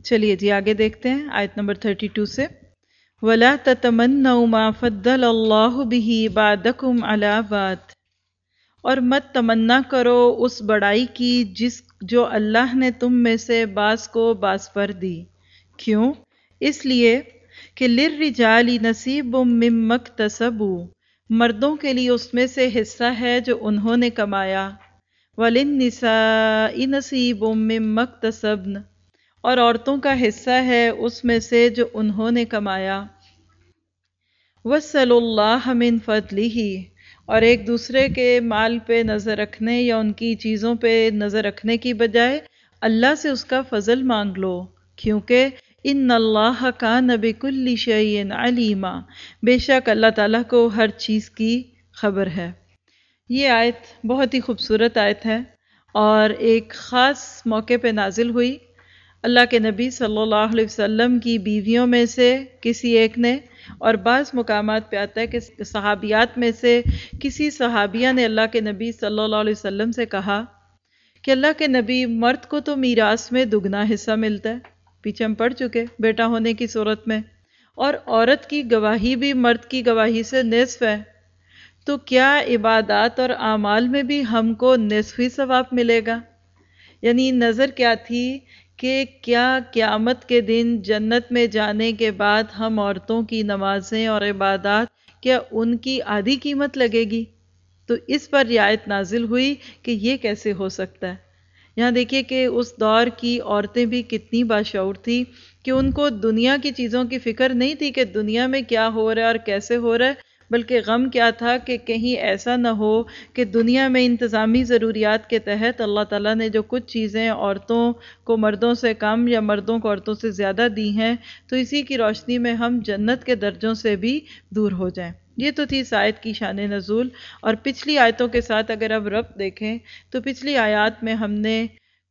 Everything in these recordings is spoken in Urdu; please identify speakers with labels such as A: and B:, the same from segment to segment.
A: چلیے جی آگے دیکھتے ہیں آیت نمبر 32 سے وَلَا تَتَمَنَّوْا مَا فَضَّلَ اللَّهُ بِهِ بَعْضَكُمْ عَلَى بَعْضٍ، اور مت تمنا کرو اس بڑائی کی جو اللہ نے تم میں سے بعض کو بعض پر دی۔ کیوں؟ اس لیے کہ لِلرِّجَالِ نَصِیبٌ مِّمَّا اکْتَسَبُوا، مردوں کے لیے اس میں سے حصہ ہے جو انہوں نے کمایا، وَلِلنِّسَاءِ نَصِیبٌ مِّمَّا اکْتَسَبْنَ، اور عورتوں کا حصہ ہے اس میں سے جو انہوں نے کمایا۔ وَاسْأَلُوا اللَّهَ مِن فَضْلِهِ، اور ایک دوسرے کے مال پہ نظر رکھنے یا ان کی چیزوں پہ نظر رکھنے کی بجائے اللہ سے اس کا فضل مانگ لو، کیونکہ ان اللہ کان بکل شیء علیما، بے شک اللہ تعالیٰ کو ہر چیز کی خبر ہے۔ یہ آیت بہت ہی خوبصورت آیت ہے اور ایک خاص موقع پہ نازل ہوئی۔ اللہ کے نبی صلی اللہ علیہ وسلم کی بیویوں میں سے کسی ایک نے، اور بعض مقامات پہ آتا ہے کہ صحابیات میں سے کسی صحابیہ نے اللہ کے نبی صلی اللہ علیہ وسلم سے کہا کہ اللہ کے نبی، مرد کو تو میراث میں دگنا حصہ ملتا ہے، پیچھے ہم پڑھ چکے بیٹا ہونے کی صورت میں، اور عورت کی گواہی بھی مرد کی گواہی سے نصف ہے، تو کیا عبادات اور اعمال میں بھی ہم کو نصف ہی ثواب ملے گا؟ یعنی نظر کیا تھی کہ کیا قیامت کے دن جنت میں جانے کے بعد ہم عورتوں کی نمازیں اور عبادات کیا ان کی آدھی قیمت لگے گی؟ تو اس پر یہ آیت نازل ہوئی کہ یہ کیسے ہو سکتا ہے۔ یہاں دیکھیے کہ اس دور کی عورتیں بھی کتنی باشعور تھی کہ ان کو دنیا کی چیزوں کی فکر نہیں تھی کہ دنیا میں کیا ہو رہا ہے اور کیسے ہو رہا ہے، بلکہ غم کیا تھا کہ کہیں ایسا نہ ہو کہ دنیا میں انتظامی ضروریات کے تحت اللہ تعالیٰ نے جو کچھ چیزیں عورتوں کو مردوں سے کم یا مردوں کو عورتوں سے زیادہ دی ہیں، تو اسی کی روشنی میں ہم جنت کے درجوں سے بھی دور ہو جائیں۔ یہ تو تھی اس آیت کی شان نزول، اور پچھلی آیتوں کے ساتھ اگر اب ربط دیکھیں تو پچھلی آیات میں ہم نے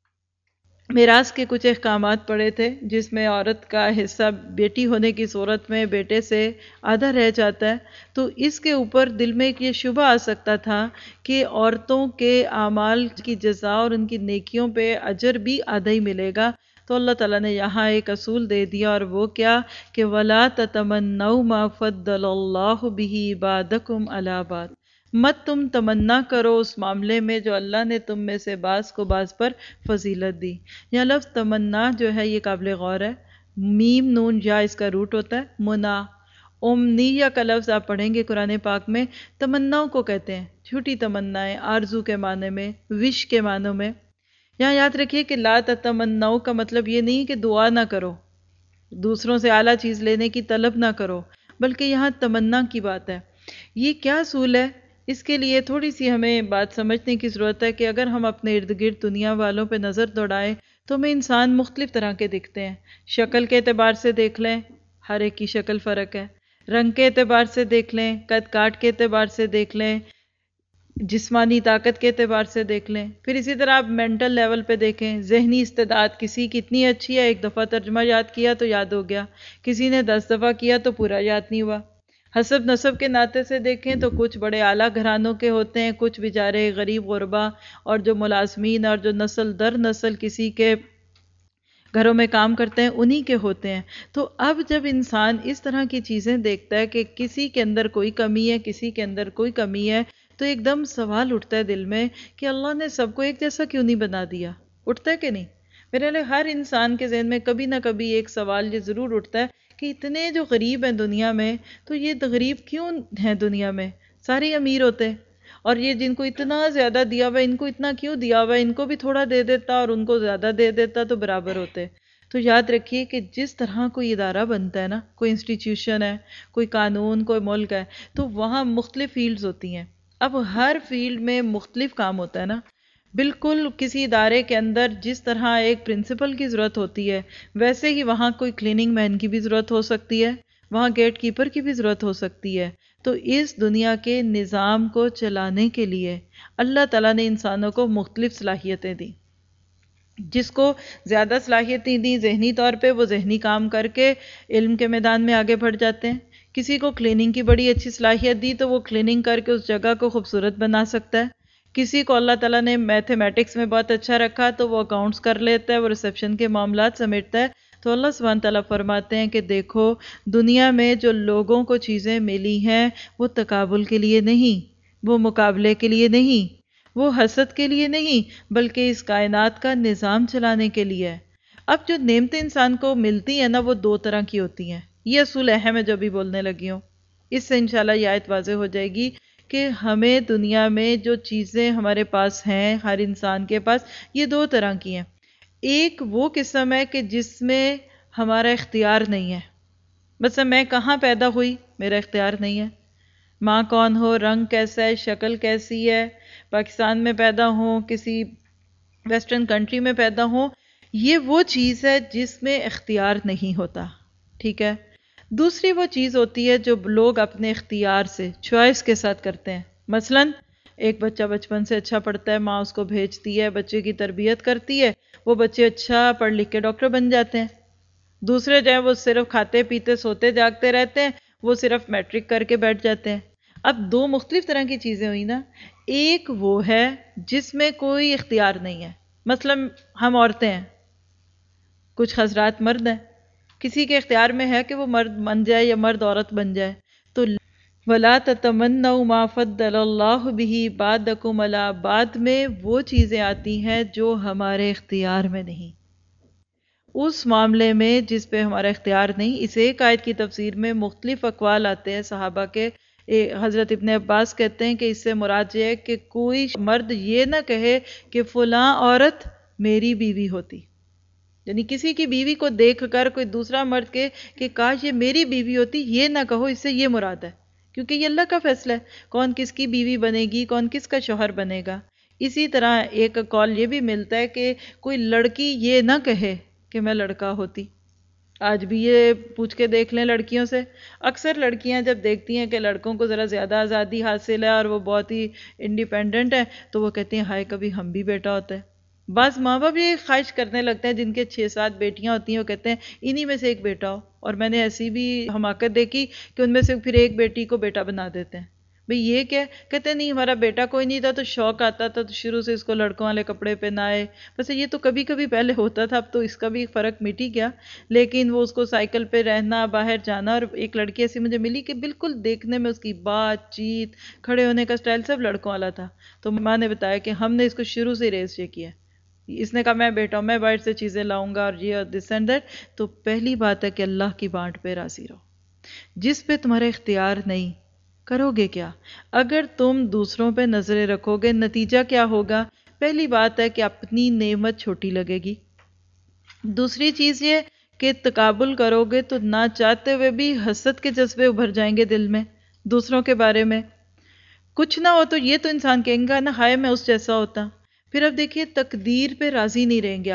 A: میراث کے کچھ احکامات پڑھے تھے، جس میں عورت کا حصہ بیٹی ہونے کی صورت میں بیٹے سے آدھا رہ جاتا ہے، تو اس کے اوپر دل میں ایک یہ شبہ آ سکتا تھا کہ عورتوں کے اعمال کی جزا اور ان کی نیکیوں پہ اجر بھی آدھا ہی ملے گا۔ تو اللہ تعالیٰ نے یہاں ایک اصول دے دیا، اور وہ کیا کہ وَلَا تَتَمَنَّوْا مَا فَضَّلَ اللَّهُ بِهِ بَعْضَكُمْ عَلَى بَعْضٍ، مت تم تمنا کرو اس معاملے میں جو اللہ نے تم میں سے بعض کو بعض پر فضیلت دی۔ یہ لفظ تمنا جو ہے یہ قابل غور ہے، میم نون یا اس کا روٹ ہوتا ہے منا۔ امنیہ کا لفظ آپ پڑھیں گے قرآن پاک میں، تمناؤں کو کہتے ہیں، جھوٹی تمنائیں، آرزو کے معنی میں، وش کے معنوں میں۔ یہاں یاد رکھیے کہ لا تتمناؤ کا مطلب یہ نہیں کہ دعا نہ کرو، دوسروں سے اعلیٰ چیز لینے کی طلب نہ کرو، بلکہ یہاں تمنا کی بات ہے۔ یہ کیا اصول ہے؟ اس کے لیے تھوڑی سی ہمیں بات سمجھنے کی ضرورت ہے کہ اگر ہم اپنے ارد گرد دنیا والوں پہ نظر دوڑائیں تو ہمیں انسان مختلف طرح کے دکھتے ہیں۔ شکل کے اعتبار سے دیکھ لیں، ہر ایک کی شکل فرق ہے، رنگ کے اعتبار سے دیکھ لیں، قد کاٹ کے اعتبار سے دیکھ لیں، جسمانی طاقت کے اعتبار سے دیکھ لیں، پھر اسی طرح آپ مینٹل لیول پہ دیکھیں، ذہنی استعداد کسی کی اتنی اچھی ہے، ایک دفعہ ترجمہ یاد کیا تو یاد ہو گیا، کسی نے 10 دفعہ کیا تو پورا یاد نہیں ہوا۔ حسب نسب کے ناطے سے دیکھیں تو کچھ بڑے اعلیٰ گھرانوں کے ہوتے ہیں، کچھ بیچارے غریب غربا، اور جو ملازمین اور جو نسل در نسل کسی کے گھروں میں کام کرتے ہیں انہی کے ہوتے ہیں۔ تو اب جب انسان اس طرح کی چیزیں دیکھتا ہے کہ کسی کے اندر کوئی کمی ہے، کسی کے اندر کوئی کمی ہے، تو ایک دم سوال اٹھتا ہے دل میں کہ اللہ نے سب کو ایک جیسا کیوں نہیں بنا دیا؟ اٹھتا ہے کہ نہیں؟ میرے لیے ہر انسان کے ذہن میں کبھی نہ کبھی ایک سوال یہ ضرور اٹھتا ہے کہ اتنے جو غریب ہیں دنیا میں، تو یہ غریب کیوں ہیں دنیا میں؟ سارے امیر ہوتے، اور یہ جن کو اتنا زیادہ دیا ہوا ہے ان کو اتنا کیوں دیا ہوا ہے؟ ان کو بھی تھوڑا دے دیتا اور ان کو زیادہ دے دیتا تو برابر ہوتے۔ تو یاد رکھیے کہ جس طرح کوئی ادارہ بنتا ہے نا، کوئی انسٹیٹیوشن ہے، کوئی قانون، کوئی ملک ہے، تو وہاں مختلف فیلڈز ہوتی ہیں۔ اب ہر فیلڈ میں مختلف کام ہوتا ہے نا، بالکل کسی ادارے کے اندر جس طرح ایک پرنسپل کی ضرورت ہوتی ہے، ویسے ہی وہاں کوئی کلیننگ مین کی بھی ضرورت ہو سکتی ہے، وہاں گیٹ کیپر کی بھی ضرورت ہو سکتی ہے۔ تو اس دنیا کے نظام کو چلانے کے لیے اللہ تعالیٰ نے انسانوں کو مختلف صلاحیتیں دی۔ جس کو زیادہ صلاحیتیں دی ذہنی طور پہ، وہ ذہنی کام کر کے علم کے میدان میں آگے بڑھ جاتے ہیں۔ کسی کو کلیننگ کی بڑی اچھی صلاحیت دی تو وہ کلیننگ کر کے اس جگہ کو خوبصورت بنا سکتا ہے۔ کسی کو اللہ تعالیٰ نے میتھمیٹکس میں بہت اچھا رکھا تو وہ اکاؤنٹس کر لیتا ہے، وہ ریسیپشن کے معاملات سمیٹتا ہے۔ تو اللہ سبحانہ تعالیٰ فرماتے ہیں کہ دیکھو دنیا میں جو لوگوں کو چیزیں ملی ہیں وہ تقابل کے لیے نہیں، وہ مقابلے کے لیے نہیں، وہ حسد کے لیے نہیں، بلکہ اس کائنات کا نظام چلانے کے لیے ہے۔ اب جو نعمتیں انسان کو ملتی ہیں نا وہ دو طرح کی ہوتی ہیں، یہ اصول اہم ہے جو بھی بولنے لگی ہوں، اس سے انشاءاللہ یہ آیت واضح ہو جائے گی کہ ہمیں دنیا میں جو چیزیں ہمارے پاس ہیں، ہر انسان کے پاس، یہ دو طرح کی ہیں۔ ایک وہ قسم ہے کہ جس میں ہمارا اختیار نہیں ہے، مثلا میں کہاں پیدا ہوئی میرا اختیار نہیں ہے، ماں کون ہو، رنگ کیسا ہے، شکل کیسی ہے، پاکستان میں پیدا ہوں، کسی ویسٹرن کنٹری میں پیدا ہوں، یہ وہ چیز ہے جس میں اختیار نہیں ہوتا، ٹھیک ہے۔ دوسری وہ چیز ہوتی ہے جو لوگ اپنے اختیار سے، چوائس کے ساتھ کرتے ہیں۔ مثلا ایک بچہ بچپن سے اچھا پڑھتا ہے، ماں اس کو بھیجتی ہے، بچے کی تربیت کرتی ہے، وہ بچے اچھا پڑھ لکھ کے ڈاکٹر بن جاتے ہیں۔ دوسرے جو ہیں وہ صرف کھاتے پیتے سوتے جاگتے رہتے ہیں، وہ صرف میٹرک کر کے بیٹھ جاتے ہیں۔ اب دو مختلف طرح کی چیزیں ہوئی نا، ایک وہ ہے جس میں کوئی اختیار نہیں ہے، مثلا ہم عورتیں ہیں، کچھ حضرات مرد ہیں، کسی کے اختیار میں ہے کہ وہ مرد بن جائے یا مرد عورت بن جائے، تو وَلَا تَتَمَنَّوْا مَا فَضَّلَ اللَّهُ بِهِ بَعْضَكُمْ عَلَىٰ بعض میں وہ چیزیں آتی ہیں جو ہمارے اختیار میں نہیں، اس معاملے میں جس پہ ہمارا اختیار نہیں۔ اس ایک آیت کی تفسیر میں مختلف اقوال آتے ہیں صحابہ کے۔ حضرت ابن عباس کہتے ہیں کہ اس سے مراد یہ ہے کہ کوئی مرد یہ نہ کہے کہ فلاں عورت میری بیوی ہوتی، یعنی کسی کی بیوی کو دیکھ کر کوئی دوسرا مرد کہے کہ کاش یہ میری بیوی ہوتی، یہ نہ کہو، اس سے یہ مراد ہے، کیونکہ یہ اللہ کا فیصلہ ہے کون کس کی بیوی بنے گی، کون کس کا شوہر بنے گا۔ اسی طرح ایک قول یہ بھی ملتا ہے کہ کوئی لڑکی یہ نہ کہے کہ میں لڑکا ہوتی۔ آج بھی یہ پوچھ کے دیکھ لیں لڑکیوں سے، اکثر لڑکیاں جب دیکھتی ہیں کہ لڑکوں کو ذرا زیادہ آزادی حاصل ہے اور وہ بہت ہی انڈیپینڈنٹ ہے تو وہ کہتی ہیں ہائے کبھی ہم بھی بیٹا ہوتا ہے۔ بعض ماں باپ یہ خواہش کرنے لگتے ہیں، جن کے 6-7 بیٹیاں ہوتی ہیں وہ کہتے ہیں انہی میں سے ایک بیٹا ہو، اور میں نے ایسی بھی حماقت دیکھی کہ ان میں سے پھر ایک بیٹی کو بیٹا بنا دیتے ہیں۔ بھئی یہ کیا؟ کہتے ہیں نہیں ہمارا بیٹا کوئی نہیں تھا تو شوق آتا تھا تو شروع سے اس کو لڑکوں والے کپڑے پہنائے، بس یہ تو کبھی کبھی پہلے ہوتا تھا، اب تو اس کا بھی فرق مٹی گیا، لیکن وہ اس کو سائیکل پہ رہنا، باہر جانا۔ اور ایک لڑکی ایسی مجھے ملی کہ بالکل دیکھنے میں اس کی بات چیت، کھڑے ہونے کا سٹائل سب لڑکوں والا تھا، تو ماں نے بتایا کہ ہم نے اس کو شروع سے ریس یہ کیا، اس نے کہا میں بیٹا ہوں، میں باہر سے چیزیں لاؤں گا اور یہ اور دس اینڈ دیٹ۔ تو پہلی بات ہے کہ اللہ کی بانٹ پہ راضی رہو، جس پہ تمہارا اختیار نہیں، کرو گے کیا؟ اگر تم دوسروں پہ نظریں رکھو گے نتیجہ کیا ہوگا؟ پہلی بات ہے کہ اپنی نعمت چھوٹی لگے گی، دوسری چیز یہ کہ تقابل کرو گے تو نہ چاہتے ہوئے بھی حسد کے جذبے ابھر جائیں گے دل میں دوسروں کے بارے میں، کچھ نہ ہو تو یہ تو انسان کہیں گا نا ہائے میں اس جیسا ہوتا۔ پھر اب دیکھیے تقدیر پہ راضی نہیں رہیں گے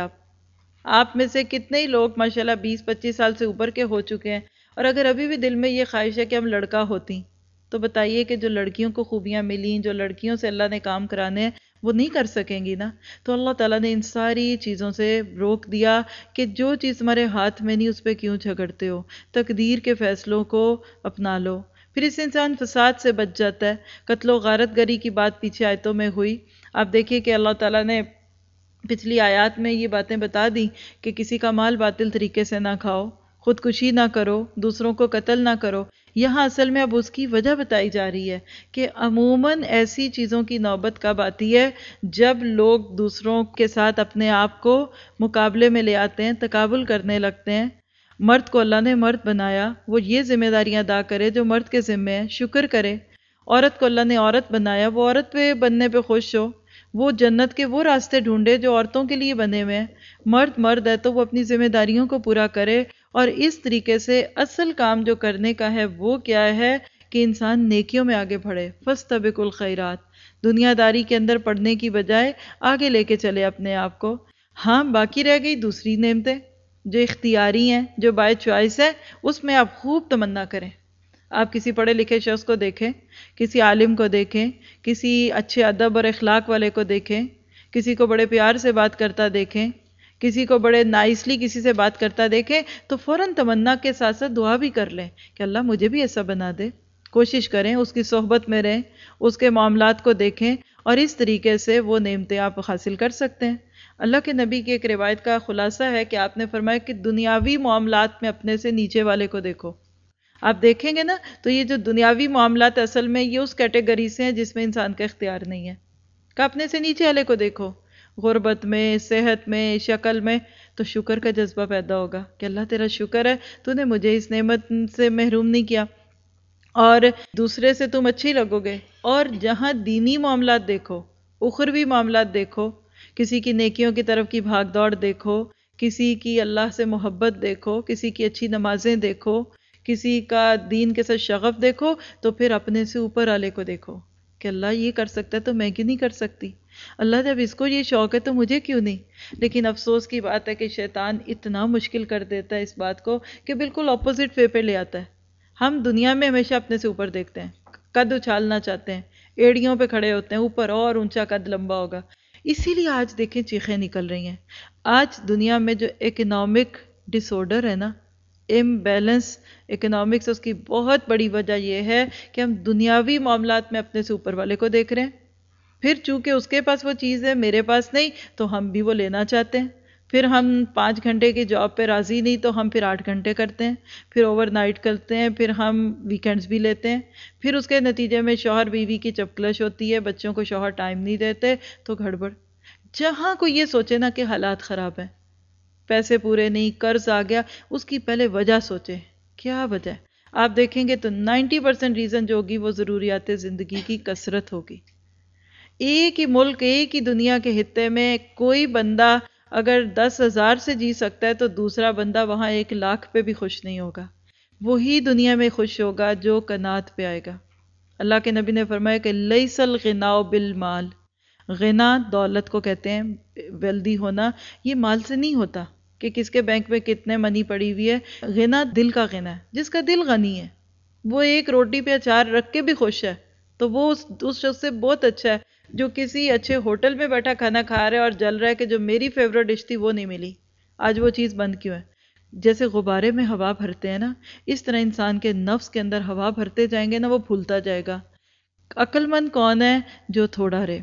A: آپ میں سے کتنے ہی لوگ ماشاءاللہ 20-25 سال سے اوپر کے ہو چکے ہیں، اور اگر ابھی بھی دل میں یہ خواہش ہے کہ ہم لڑکا ہوتی، تو بتائیے کہ جو لڑکیوں کو خوبیاں ملیں، جو لڑکیوں سے اللہ نے کام کرانے ہیں وہ نہیں کر سکیں گی نا۔ تو اللہ تعالیٰ نے ان ساری چیزوں سے روک دیا کہ جو چیز تمہارے ہاتھ میں نہیں اس پہ کیوں جھگڑتے ہو، تقدیر کے فیصلوں کو اپنا لو، پھر اس سے انسان فساد سے بچ جاتا ہے۔ قتل و غارت گری کی بات پیچھے آیتوں میں ہوئی، آپ دیکھیے کہ اللہ تعالیٰ نے پچھلی آیات میں یہ باتیں بتا دی کہ کسی کا مال باطل طریقے سے نہ کھاؤ، خودکشی نہ کرو، دوسروں کو قتل نہ کرو۔ یہاں اصل میں اب اس کی وجہ بتائی جا رہی ہے کہ عموماً ایسی چیزوں کی نوبت کب آتی ہے جب لوگ دوسروں کے ساتھ اپنے آپ کو مقابلے میں لے آتے ہیں، تقابل کرنے لگتے ہیں۔ مرد کو اللہ نے مرد بنایا، وہ یہ ذمہ داریاں ادا کرے جو مرد کے ذمہ ہیں، شکر کرے۔ عورت کو اللہ نے عورت بنایا، وہ عورت پہ بننے پہ خوش ہو، وہ جنت کے وہ راستے ڈھونڈے جو عورتوں کے لیے بنے ہوئے ہیں۔ مرد ہے تو وہ اپنی ذمہ داریوں کو پورا کرے، اور اس طریقے سے اصل کام جو کرنے کا ہے وہ کیا ہے کہ انسان نیکیوں میں آگے بڑھے، فاستبقوا الخیرات، دنیا داری کے اندر پڑھنے کی بجائے آگے لے کے چلے اپنے آپ کو۔ ہاں باقی رہ گئی دوسری نعمتیں جو اختیاری ہیں، جو بائی چوائس ہے، اس میں آپ خوب تمنا کریں۔ آپ کسی پڑھے لکھے شخص کو دیکھیں، کسی عالم کو دیکھیں، کسی اچھے ادب اور اخلاق والے کو دیکھیں، کسی کو بڑے پیار سے بات کرتا دیکھیں، کسی کو بڑے نائسلی کسی سے بات کرتا دیکھیں تو فوراً تمنا کے ساتھ ساتھ دعا بھی کر لیں کہ اللہ مجھے بھی ایسا بنا دے۔ کوشش کریں اس کی صحبت میں رہیں، اس کے معاملات کو دیکھیں، اور اس طریقے سے وہ نعمتیں آپ حاصل کر سکتے ہیں۔ اللہ کے نبی کی ایک روایت کا خلاصہ ہے کہ آپ نے فرمایا کہ دنیاوی معاملات میں اپنے سے نیچے والے کو دیکھو. آپ دیکھیں گے نا تو یہ جو دنیاوی معاملات اصل میں یہ اس کیٹیگری سے ہیں جس میں انسان کا اختیار نہیں ہے. کہ اپنے سے نیچے والے کو دیکھو، غربت میں، صحت میں، شکل میں، تو شکر کا جذبہ پیدا ہوگا کہ اللہ تیرا شکر ہے تو نے مجھے اس نعمت سے محروم نہیں کیا، اور دوسرے سے تم اچھی لگو گے. اور جہاں دینی معاملات دیکھو، اخروی معاملات دیکھو، کسی کی نیکیوں کی طرف کی بھاگ دوڑ دیکھو، کسی کی اللہ سے محبت دیکھو، کسی کی اچھی نمازیں دیکھو، کسی کا دین کے ساتھ شغف دیکھو، تو پھر اپنے سے اوپر والے کو دیکھو کہ اللہ یہ کر سکتا ہے تو میں کیوں نہیں کر سکتی، اللہ جب اس کو یہ شوق ہے تو مجھے کیوں نہیں. لیکن افسوس کی بات ہے کہ شیطان اتنا مشکل کر دیتا ہے اس بات کو کہ بالکل اپوزٹ وے پہ لے آتا ہے. ہم دنیا میں ہمیشہ اپنے سے اوپر دیکھتے ہیں، قد اچھالنا چاہتے ہیں، ایڑیوں پہ کھڑے ہوتے ہیں، اوپر اور اونچا قد لمبا ہوگا. اسی لیے آج دیکھیں چیخیں نکل رہی ہیں. آج دنیا میں جو اکنامک ڈس آرڈر ہے نا، امبیلنس اکنامکس، اس کی بہت بڑی وجہ یہ ہے کہ ہم دنیاوی معاملات میں اپنے سے اوپر والے کو دیکھ رہے ہیں. پھر چونکہ اس کے پاس وہ چیز ہے میرے پاس نہیں تو ہم بھی وہ لینا چاہتے ہیں. پھر ہم 5 گھنٹے کی جاب پہ راضی نہیں تو ہم پھر 8 گھنٹے کرتے ہیں، پھر اوور نائٹ کرتے ہیں، پھر ہم ویکینڈز بھی لیتے ہیں. پھر اس کے نتیجے میں شوہر بیوی کی چپکلش ہوتی ہے، بچوں کو شوہر ٹائم نہیں دیتے تو گڑبڑ. جہاں کوئی یہ سوچے نا کہ حالات خراب ہیں، پیسے پورے نہیں، قرض آ گیا، اس کی پہلے وجہ سوچے کیا وجہ ہے. آپ دیکھیں گے تو 90% ریزن جو ہوگی وہ ضروریات زندگی کی کثرت ہوگی. ایک ہی ملک، ایک ہی دنیا کے خطے میں کوئی بندہ اگر 10,000 سے جی سکتا ہے تو دوسرا بندہ وہاں 1,00,000 پہ بھی خوش نہیں ہوگا. وہی دنیا میں خوش ہوگا جو قناعت پہ آئے گا. اللہ کے نبی نے فرمایا کہ لیس الغناء بالمال، غنا دولت کو کہتے ہیں، ویلدی ہونا یہ مال سے نہیں ہوتا کہ کس کے بینک میں کتنے منی پڑی ہوئی ہے. غنا دل کا غنا ہے. جس کا دل غنی ہے وہ ایک روٹی پہ اچار رکھ کے بھی خوش ہے تو وہ اس شخص سے بہت اچھا ہے جو کسی اچھے ہوٹل میں بیٹھا کھانا کھا رہا ہے اور جل رہا ہے کہ جو میری فیوریٹ ڈش تھی وہ نہیں ملی، آج وہ چیز بند کیوں ہے. جیسے غبارے میں ہوا بھرتے ہیں نا، اس طرح انسان کے نفس کے اندر ہوا بھرتے جائیں گے نا، وہ پھولتا جائے گا. عقل مند کون ہے؟ جو تھوڑا رہے،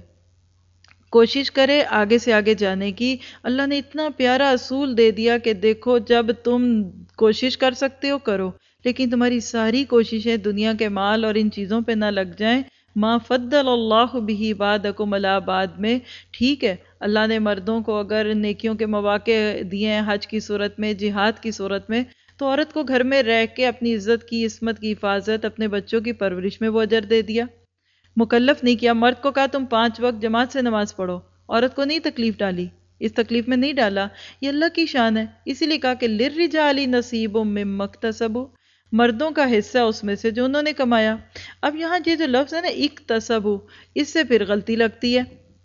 A: کوشش کرے آگے سے آگے جانے کی. اللہ نے اتنا پیارا اصول دے دیا کہ دیکھو جب تم کوشش کر سکتے ہو کرو، لیکن تمہاری ساری کوششیں دنیا کے مال اور ان چیزوں پہ نہ لگ جائیں. ما فضل اللہ بہ بعدکم علی بعد میں ٹھیک ہے اللہ نے مردوں کو اگر نیکیوں کے مواقع دیے ہیں حج کی صورت میں، جہاد کی صورت میں، تو عورت کو گھر میں رہ کے اپنی عزت کی، عصمت کی حفاظت، اپنے بچوں کی پرورش میں وہ اجر دے دیا. مکلف نہیں کیا. مرد کو کہا تم 5 وقت جماعت سے نماز پڑھو، عورت کو نہیں تکلیف ڈالی، اس تکلیف میں نہیں ڈالا. یہ اللہ کی شان ہے. اسی لیے کہا کہ للرجال نصیب مما اکتسبوا، مردوں کا حصہ اس میں سے جو انہوں نے کمایا. اب یہاں یہ جو لفظ ہے نا اکتسبوا، اس سے پھر غلطی لگتی ہے.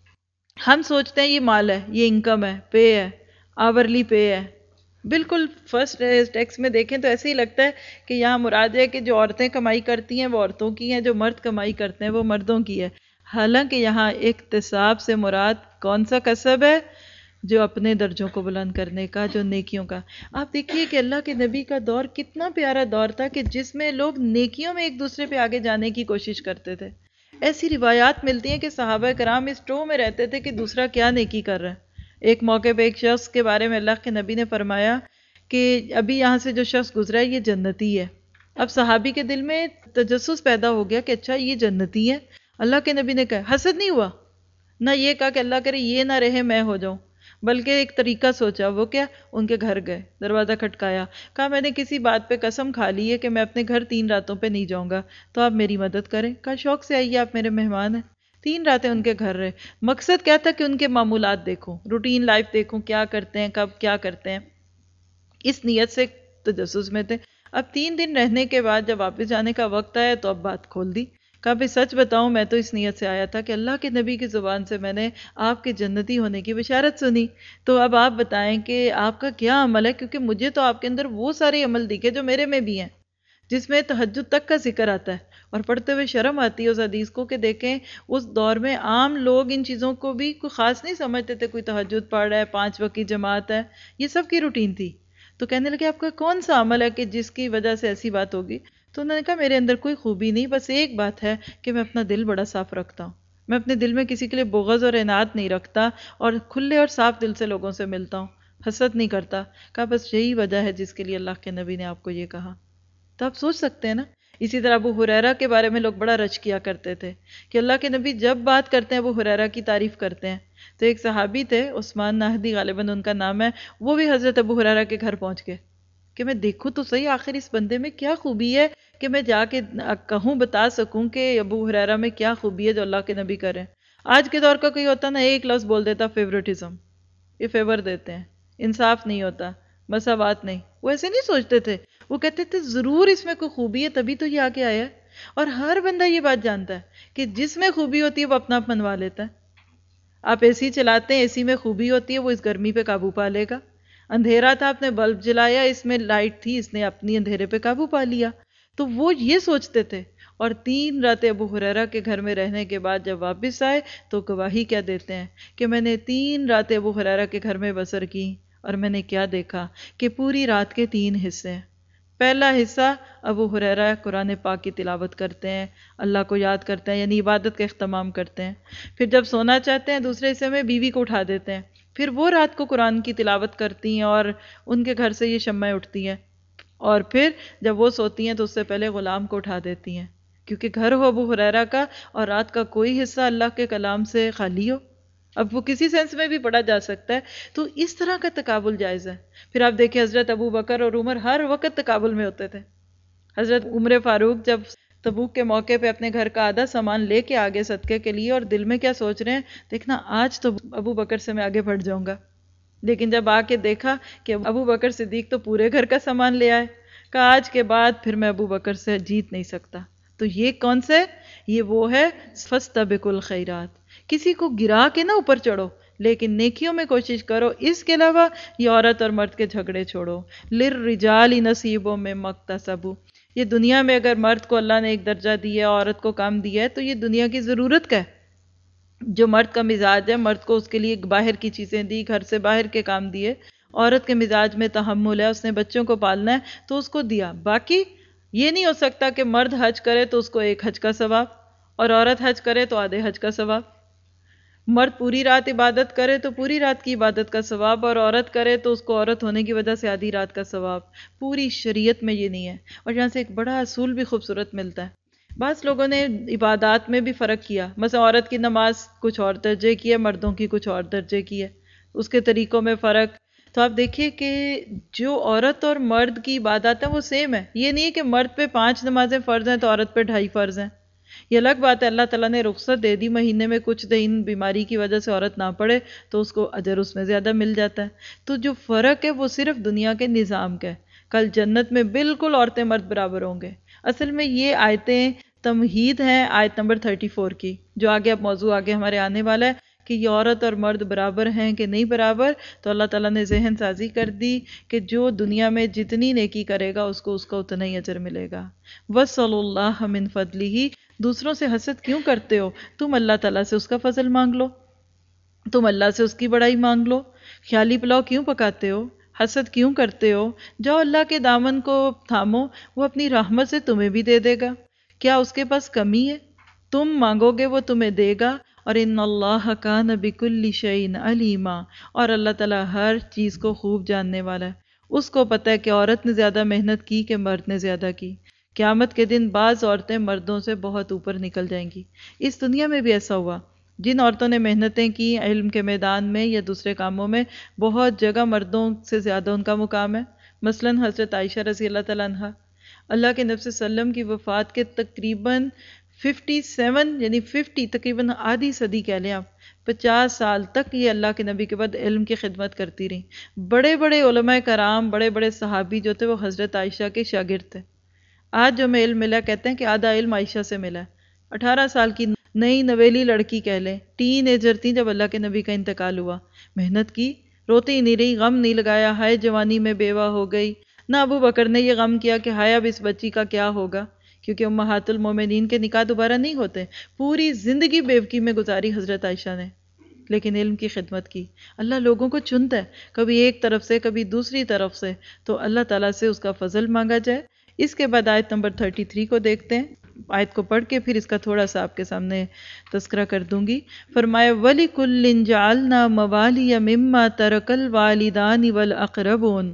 A: ہم سوچتے ہیں یہ مال ہے، یہ انکم ہے، پے ہے، آورلی پے ہے. بالکل فرسٹ ٹیکس میں دیکھیں تو ایسے ہی لگتا ہے کہ یہاں مراد ہے کہ جو عورتیں کمائی کرتی ہیں وہ عورتوں کی ہیں، جو مرد کمائی کرتے ہیں وہ مردوں کی ہے. حالانکہ یہاں اکتساب سے مراد کون سا کسب ہے؟ جو اپنے درجوں کو بلند کرنے کا، جو نیکیوں کا. آپ دیکھیے کہ اللہ کے نبی کا دور کتنا پیارا دور تھا کہ جس میں لوگ نیکیوں میں ایک دوسرے پہ آگے جانے کی کوشش کرتے تھے. ایسی روایات ملتی ہیں کہ صحابہ کرام اس ٹو میں رہتے تھے کہ دوسرا کیا نیکی کر رہا ہے. ایک موقع پہ ایک شخص کے بارے میں اللہ کے نبی نے فرمایا کہ ابھی یہاں سے جو شخص گزرا ہے یہ جنتی ہے. اب صحابی کے دل میں تجسس پیدا ہو گیا کہ اچھا یہ جنتی ہے. اللہ کے نبی نے کہا، حسد نہیں ہوا، نہ یہ کہا کہ اللہ کرے یہ نہ رہے میں ہو جاؤں، بلکہ ایک طریقہ سوچا. وہ کیا؟ ان کے گھر گئے، دروازہ کھٹکایا، کہا میں نے کسی بات پہ قسم کھا لی ہے کہ میں اپنے گھر 3 راتوں پہ نہیں جاؤں گا، تو آپ میری مدد کریں. کہا شوق سے آئیے، آپ میرے مہمان ہیں. 3 راتیں ان کے گھر رہے. مقصد کیا تھا کہ ان کے معمولات دیکھوں، روٹین لائف دیکھوں، کیا کرتے ہیں، کب کیا کرتے ہیں. اس نیت سے تجسس میں تھے. اب 3 دن رہنے کے بعد جب واپس جانے کا وقت آیا تو اب بات کھول دی. کہا بھئی سچ بتاؤں میں تو اس نیت سے آیا تھا کہ اللہ کے نبی کی زبان سے میں نے آپ کے جنتی ہونے کی بشارت سنی، تو اب آپ بتائیں کہ آپ کا کیا عمل ہے، کیونکہ مجھے تو آپ کے اندر وہ سارے عمل دکھے جو میرے میں بھی ہیں، جس میں تہجد تک کا ذکر آتا ہے. اور پڑھتے ہوئے شرم آتی ہے اس حدیث کو کہ دیکھیں اس دور میں عام لوگ ان چیزوں کو بھی کوئی خاص نہیں سمجھتے تھے. کوئی تہجد پڑھ رہا ہے، 5 وقت کی جماعت ہے، یہ سب کی روٹین تھی. تو کہنے لگے آپ کا کون سا عمل ہے کہ جس کی وجہ سے ایسی بات ہوگی؟ تو انہوں نے کہا میرے اندر کوئی خوبی نہیں، بس ایک بات ہے کہ میں اپنا دل بڑا صاف رکھتا ہوں. میں اپنے دل میں کسی کے لیے بغض اور عناد نہیں رکھتا، اور کھلے اور صاف دل سے لوگوں سے ملتا ہوں، حسد نہیں کرتا۔ کہا بس یہی وجہ ہے جس کے لیے اللہ کے نبی نے آپ کو یہ کہا۔ تو آپ سوچ سکتے ہیں نا، اسی طرح ابو ہریرہ کے بارے میں لوگ بڑا رچ کیا کرتے تھے کہ اللہ کے نبی جب بات کرتے ہیں ابو ہریرہ کی تعریف کرتے ہیں۔ تو ایک صحابی تھے عثمان نہدی غالباً ان کا نام ہے، وہ بھی حضرت ابو ہریرہ کے گھر پہنچ گئے کہ میں دیکھوں تو صحیح آخر اس بندے میں کیا خوبی ہے کہ میں جا کے کہوں، بتا سکوں کہ ابو ہریرہ میں کیا خوبی ہے جو اللہ کے نبی کریں۔ آج کے دور کا کوئی ہوتا نا، ایک لفظ بول دیتا فیوریٹزم، یہ فیور دیتے ہیں، انصاف نہیں ہوتا، مساوات نہیں۔ وہ ایسے نہیں سوچتے تھے، وہ کہتے تھے ضرور اس میں کوئی خوبی ہے تبھی تو یہ آگے آیا ہے۔ اور ہر بندہ یہ بات جانتا ہے کہ جس میں خوبی ہوتی ہے وہ اپنا آپ منوا لیتا ہے۔ آپ اے سی چلاتے ہیں، اے سی میں خوبی ہوتی ہے، وہ اس گرمی پہ قابو پا لے گا۔ اندھیرا تھا، آپ نے بلب جلایا، اس میں لائٹ تھی، اس نے اپنی اندھیرے پہ قابو پا لیا۔ تو وہ یہ سوچتے تھے، اور 3 راتیں ابو ہریرہ کے گھر میں رہنے کے بعد جب واپس آئے تو گواہی کیا دیتے ہیں کہ میں نے 3 راتیں ابو ہریرہ کے گھر میں بسر کی، اور میں نے کیا دیکھا کہ پوری رات کے 3 حصے ہیں۔ پہلا حصہ ابو ہریرہ قرآن پاک کی تلاوت کرتے ہیں، اللہ کو یاد کرتے ہیں، یعنی عبادت کا اہتمام کرتے ہیں۔ پھر جب سونا چاہتے ہیں دوسرے حصے میں بیوی کو اٹھا دیتے ہیں، پھر وہ رات کو قرآن کی تلاوت کرتی ہیں اور ان کے گھر سے یہ شمعیں اٹھتی ہیں، اور پھر جب وہ سوتی ہیں تو اس سے پہلے غلام کو اٹھا دیتی ہیں، کیونکہ گھر ہو ابو ہریرہ کا اور رات کا کوئی حصہ اللہ کے کلام سے خالی ہو، اب وہ کسی سینس میں بھی پڑھا جا سکتا ہے۔ تو اس طرح کا تقابل جائز ہے۔ پھر آپ دیکھیں حضرت ابو بکر اور عمر ہر وقت تقابل میں ہوتے تھے۔ حضرت عمر فاروق جب تبوک کے موقع پہ اپنے گھر کا آدھا سامان لے کے آگے صدقے کے لیے، اور دل میں کیا سوچ رہے ہیں، دیکھنا آج تو ابو بکر سے میں آگے بڑھ جاؤں گا۔ لیکن جب آ کے دیکھا کہ ابو بکر صدیق تو پورے گھر کا سامان لے آئے، کہا آج کے بعد پھر میں ابو بکر سے جیت نہیں سکتا۔ تو یہ کون سے؟ یہ وہ ہے فاستبقوا الخیرات۔ کسی کو گرا کے نہ اوپر چڑھو، لیکن نیکیوں میں کوشش کرو۔ اس کے علاوہ یہ عورت اور مرد کے جھگڑے چھوڑو۔ للرجال نصیب مما اکتسبوا، یہ دنیا میں اگر مرد کو اللہ نے ایک درجہ دیا ہے، عورت کو کام دیا ہے، تو یہ دنیا کی ضرورت کا ہے۔ جو مرد کا مزاج ہے، مرد کو اس کے لیے باہر کی چیزیں دی، گھر سے باہر کے کام دیے۔ عورت کے مزاج میں تحمل ہے، اس نے بچوں کو پالنا ہے تو اس کو دیا۔ باقی یہ نہیں ہو سکتا کہ مرد حج کرے تو اس کو 1 حج کا ثواب، اور عورت حج کرے تو آدھے حج کا ثواب۔ مرد پوری رات عبادت کرے تو پوری رات کی عبادت کا ثواب، اور عورت کرے تو اس کو عورت ہونے کی وجہ سے آدھی رات کا ثواب۔ پوری شریعت میں یہ نہیں ہے۔ اور یہاں سے ایک بڑا اصول بھی خوبصورت ملتا ہے۔ بعض لوگوں نے عبادات میں بھی فرق کیا، مثلا عورت کی نماز کچھ اور درجے کی ہے، مردوں کی کچھ اور درجے کی ہے، اس کے طریقوں میں فرق۔ تو آپ دیکھیے کہ جو عورت اور مرد کی عبادات ہیں وہ سیم ہے۔ یہ نہیں ہے کہ مرد پہ 5 نمازیں فرض ہیں تو عورت پہ 2.5 فرض ہیں۔ یہ الگ بات ہے، اللہ تعالیٰ نے رخصت دے دی، مہینے میں کچھ دن بیماری کی وجہ سے عورت نہ پڑے تو اس کو اجر اس میں زیادہ مل جاتا ہے۔ تو جو فرق ہے وہ صرف دنیا کے نظام کا ہے۔ کل جنت میں بالکل عورتیں مرد برابر ہوں گے۔ اصل میں یہ آیتیں تمہید ہیں آیت نمبر 34 کی، جو آگے اب موضوع آگے ہمارے آنے والا ہے کہ یہ عورت اور مرد برابر ہیں کہ نہیں برابر۔ تو اللہ تعالیٰ نے ذہن سازی کر دی کہ جو دنیا میں جتنی نیکی کرے گا اس کو اتنا ہی اجر ملے گا۔ وَاسْأَلُوا اللَّهَ مِن فَضْلِهِ، دوسروں سے حسد کیوں کرتے ہو؟ تم اللہ تعالیٰ سے اس کا فضل مانگ لو، تم اللہ سے اس کی بڑائی مانگ لو۔ خیالی پلاؤ کیوں پکاتے ہو؟ حسد کیوں کرتے ہو؟ جاؤ اللہ کے دامن کو تھامو، وہ اپنی رحمت سے تمہیں بھی دے دے گا۔ کیا اس کے پاس کمی ہے؟ تم مانگو گے وہ تمہیں دے گا۔ اور ان اللہ کان بکل شیء علیما، اور اللہ تعالیٰ ہر چیز کو خوب جاننے والا ہے۔ اس کو پتہ ہے کہ عورت نے زیادہ محنت کی کہ مرد نے زیادہ کی۔ قیامت کے دن بعض عورتیں مردوں سے بہت اوپر نکل جائیں گی۔ اس دنیا میں بھی ایسا ہوا، جن عورتوں نے محنتیں کی علم کے میدان میں یا دوسرے کاموں میں، بہت جگہ مردوں سے زیادہ ان کا مقام ہے۔ مثلا حضرت عائشہ رضی اللہ تعالیٰ عنہا، اللہ کے نبی صلی اللہ علیہ وسلم کی وفات کے تقریباً 57 یعنی 50 تقریباً آدھی صدی کہہ لیں آپ، 50 سال تک یہ اللہ کے نبی کے بعد علم کی خدمت کرتی رہیں۔ بڑے بڑے علماء کرام، بڑے بڑے صحابی جو تھے وہ حضرت عائشہ کے شاگرد تھے۔ آج جو ہمیں علم ملا کہتے ہیں کہ آدھا علم عائشہ سے ملا ہے۔ 18 سال کی نئی نویلی لڑکی کہہ لیں، ٹین ایجر تھی جب اللہ کے نبی کا انتقال ہوا۔ محنت کی، روتی نہیں رہی، غم نہیں لگایا ہائے جوانی میں بیوہ ہو گئی۔ نہ ابو بکر نے یہ غم کیا کہ ہائے اب اس بچی کا کیا ہوگا، کیونکہ امہات المومنین کے نکاح دوبارہ نہیں ہوتے۔ پوری زندگی بیوقی میں گزاری حضرت عائشہ نے، لیکن علم کی خدمت کی۔ اللہ لوگوں کو چنتا ہے، کبھی ایک طرف سے کبھی دوسری طرف سے، تو اللہ تعالیٰ سے اس کا فضل مانگا جائے۔ اس کے بعد آیت نمبر 33 کو دیکھتے ہیں۔ آیت کو پڑھ کے پھر اس کا تھوڑا سا آپ کے سامنے تذکرہ کر دوں گی۔ فرمایا وَلِكُلٍّ جَعَلْنَا مَوَالِيَ مِمَّا تَرَكَ الْوَالِدَانِ وَالْأَقْرَبُونَ،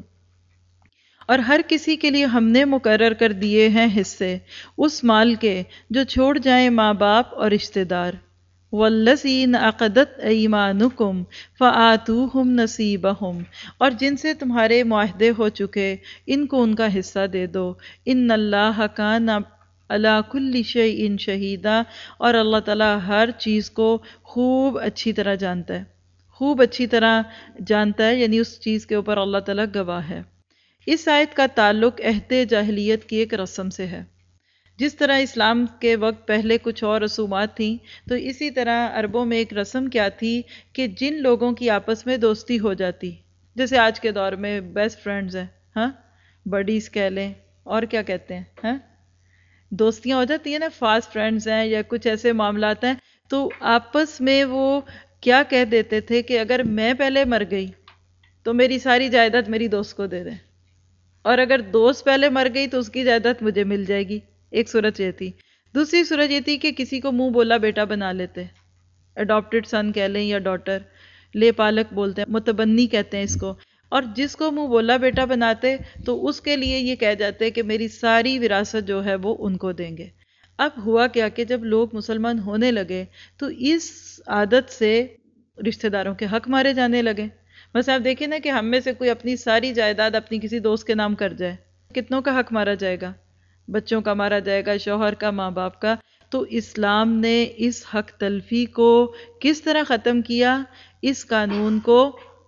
A: اور ہر کسی کے لیے ہم نے مقرر کر دیے ہیں حصے اس مال کے جو چھوڑ جائیں ماں باپ اور رشتہ دار۔ وَالَّذِينَ عَقَدَتْ أَيْمَانُكُمْ فَآتُوهُمْ نَصِيبَهُمْ، اور جن سے تمہارے معاہدے ہو چکے ان کو ان کا حصہ دے دو۔ إِنَّ اللَّهَ كَانَ عَلَى كُلِّ شَيْءٍ شَهِيدًا، اور اللہ تعالیٰ ہر چیز کو خوب اچھی طرح جانتا ہے، خوب اچھی طرح جانتا ہے، یعنی اس چیز کے اوپر اللہ تعالیٰ گواہ ہے۔ اس آیت کا تعلق عہد جاہلیت کی ایک رسم سے ہے۔ جس طرح اسلام کے وقت پہلے کچھ اور رسومات تھیں، تو اسی طرح عربوں میں ایک رسم کیا تھی کہ جن لوگوں کی آپس میں دوستی ہو جاتی، جیسے آج کے دور میں بیسٹ فرینڈز ہیں، ہاں بڈیز کہہ لیں، اور کیا کہتے ہیں، ہاں دوستیاں ہو جاتی ہیں نا، فاسٹ فرینڈز ہیں یا کچھ ایسے معاملات ہیں، تو آپس میں وہ کیا کہہ دیتے تھے کہ اگر میں پہلے مر گئی تو میری ساری جائیداد میری دوست کو دے دیں، اور اگر دوست پہلے مر گئی تو اس کی جائیداد مجھے مل جائے گی۔ ایک صورت یہ تھی۔ دوسری صورت یہ تھی کہ کسی کو منہ بولا بیٹا بنا لیتے، اڈاپٹڈ سن کہہ لیں یا ڈاٹر، لے پالک بولتے ہیں، متبنی کہتے ہیں اس کو، اور جس کو منہ بولا بیٹا بناتے تو اس کے لیے یہ کہہ جاتے کہ میری ساری وراثت جو ہے وہ ان کو دیں گے۔ اب ہوا کیا کہ جب لوگ مسلمان ہونے لگے تو اس عادت سے رشتہ داروں کے حق مارے جانے لگے۔ بس آپ دیکھیں نا کہ ہم میں سے کوئی اپنی ساری جائیداد اپنی کسی دوست کے نام کر جائے، کتنوں کا حق مارا جائے گا؟ بچوں کا مارا جائے گا، شوہر کا، ماں باپ کا۔ تو اسلام نے اس حق تلفی کو کس طرح ختم کیا؟ اس قانون کو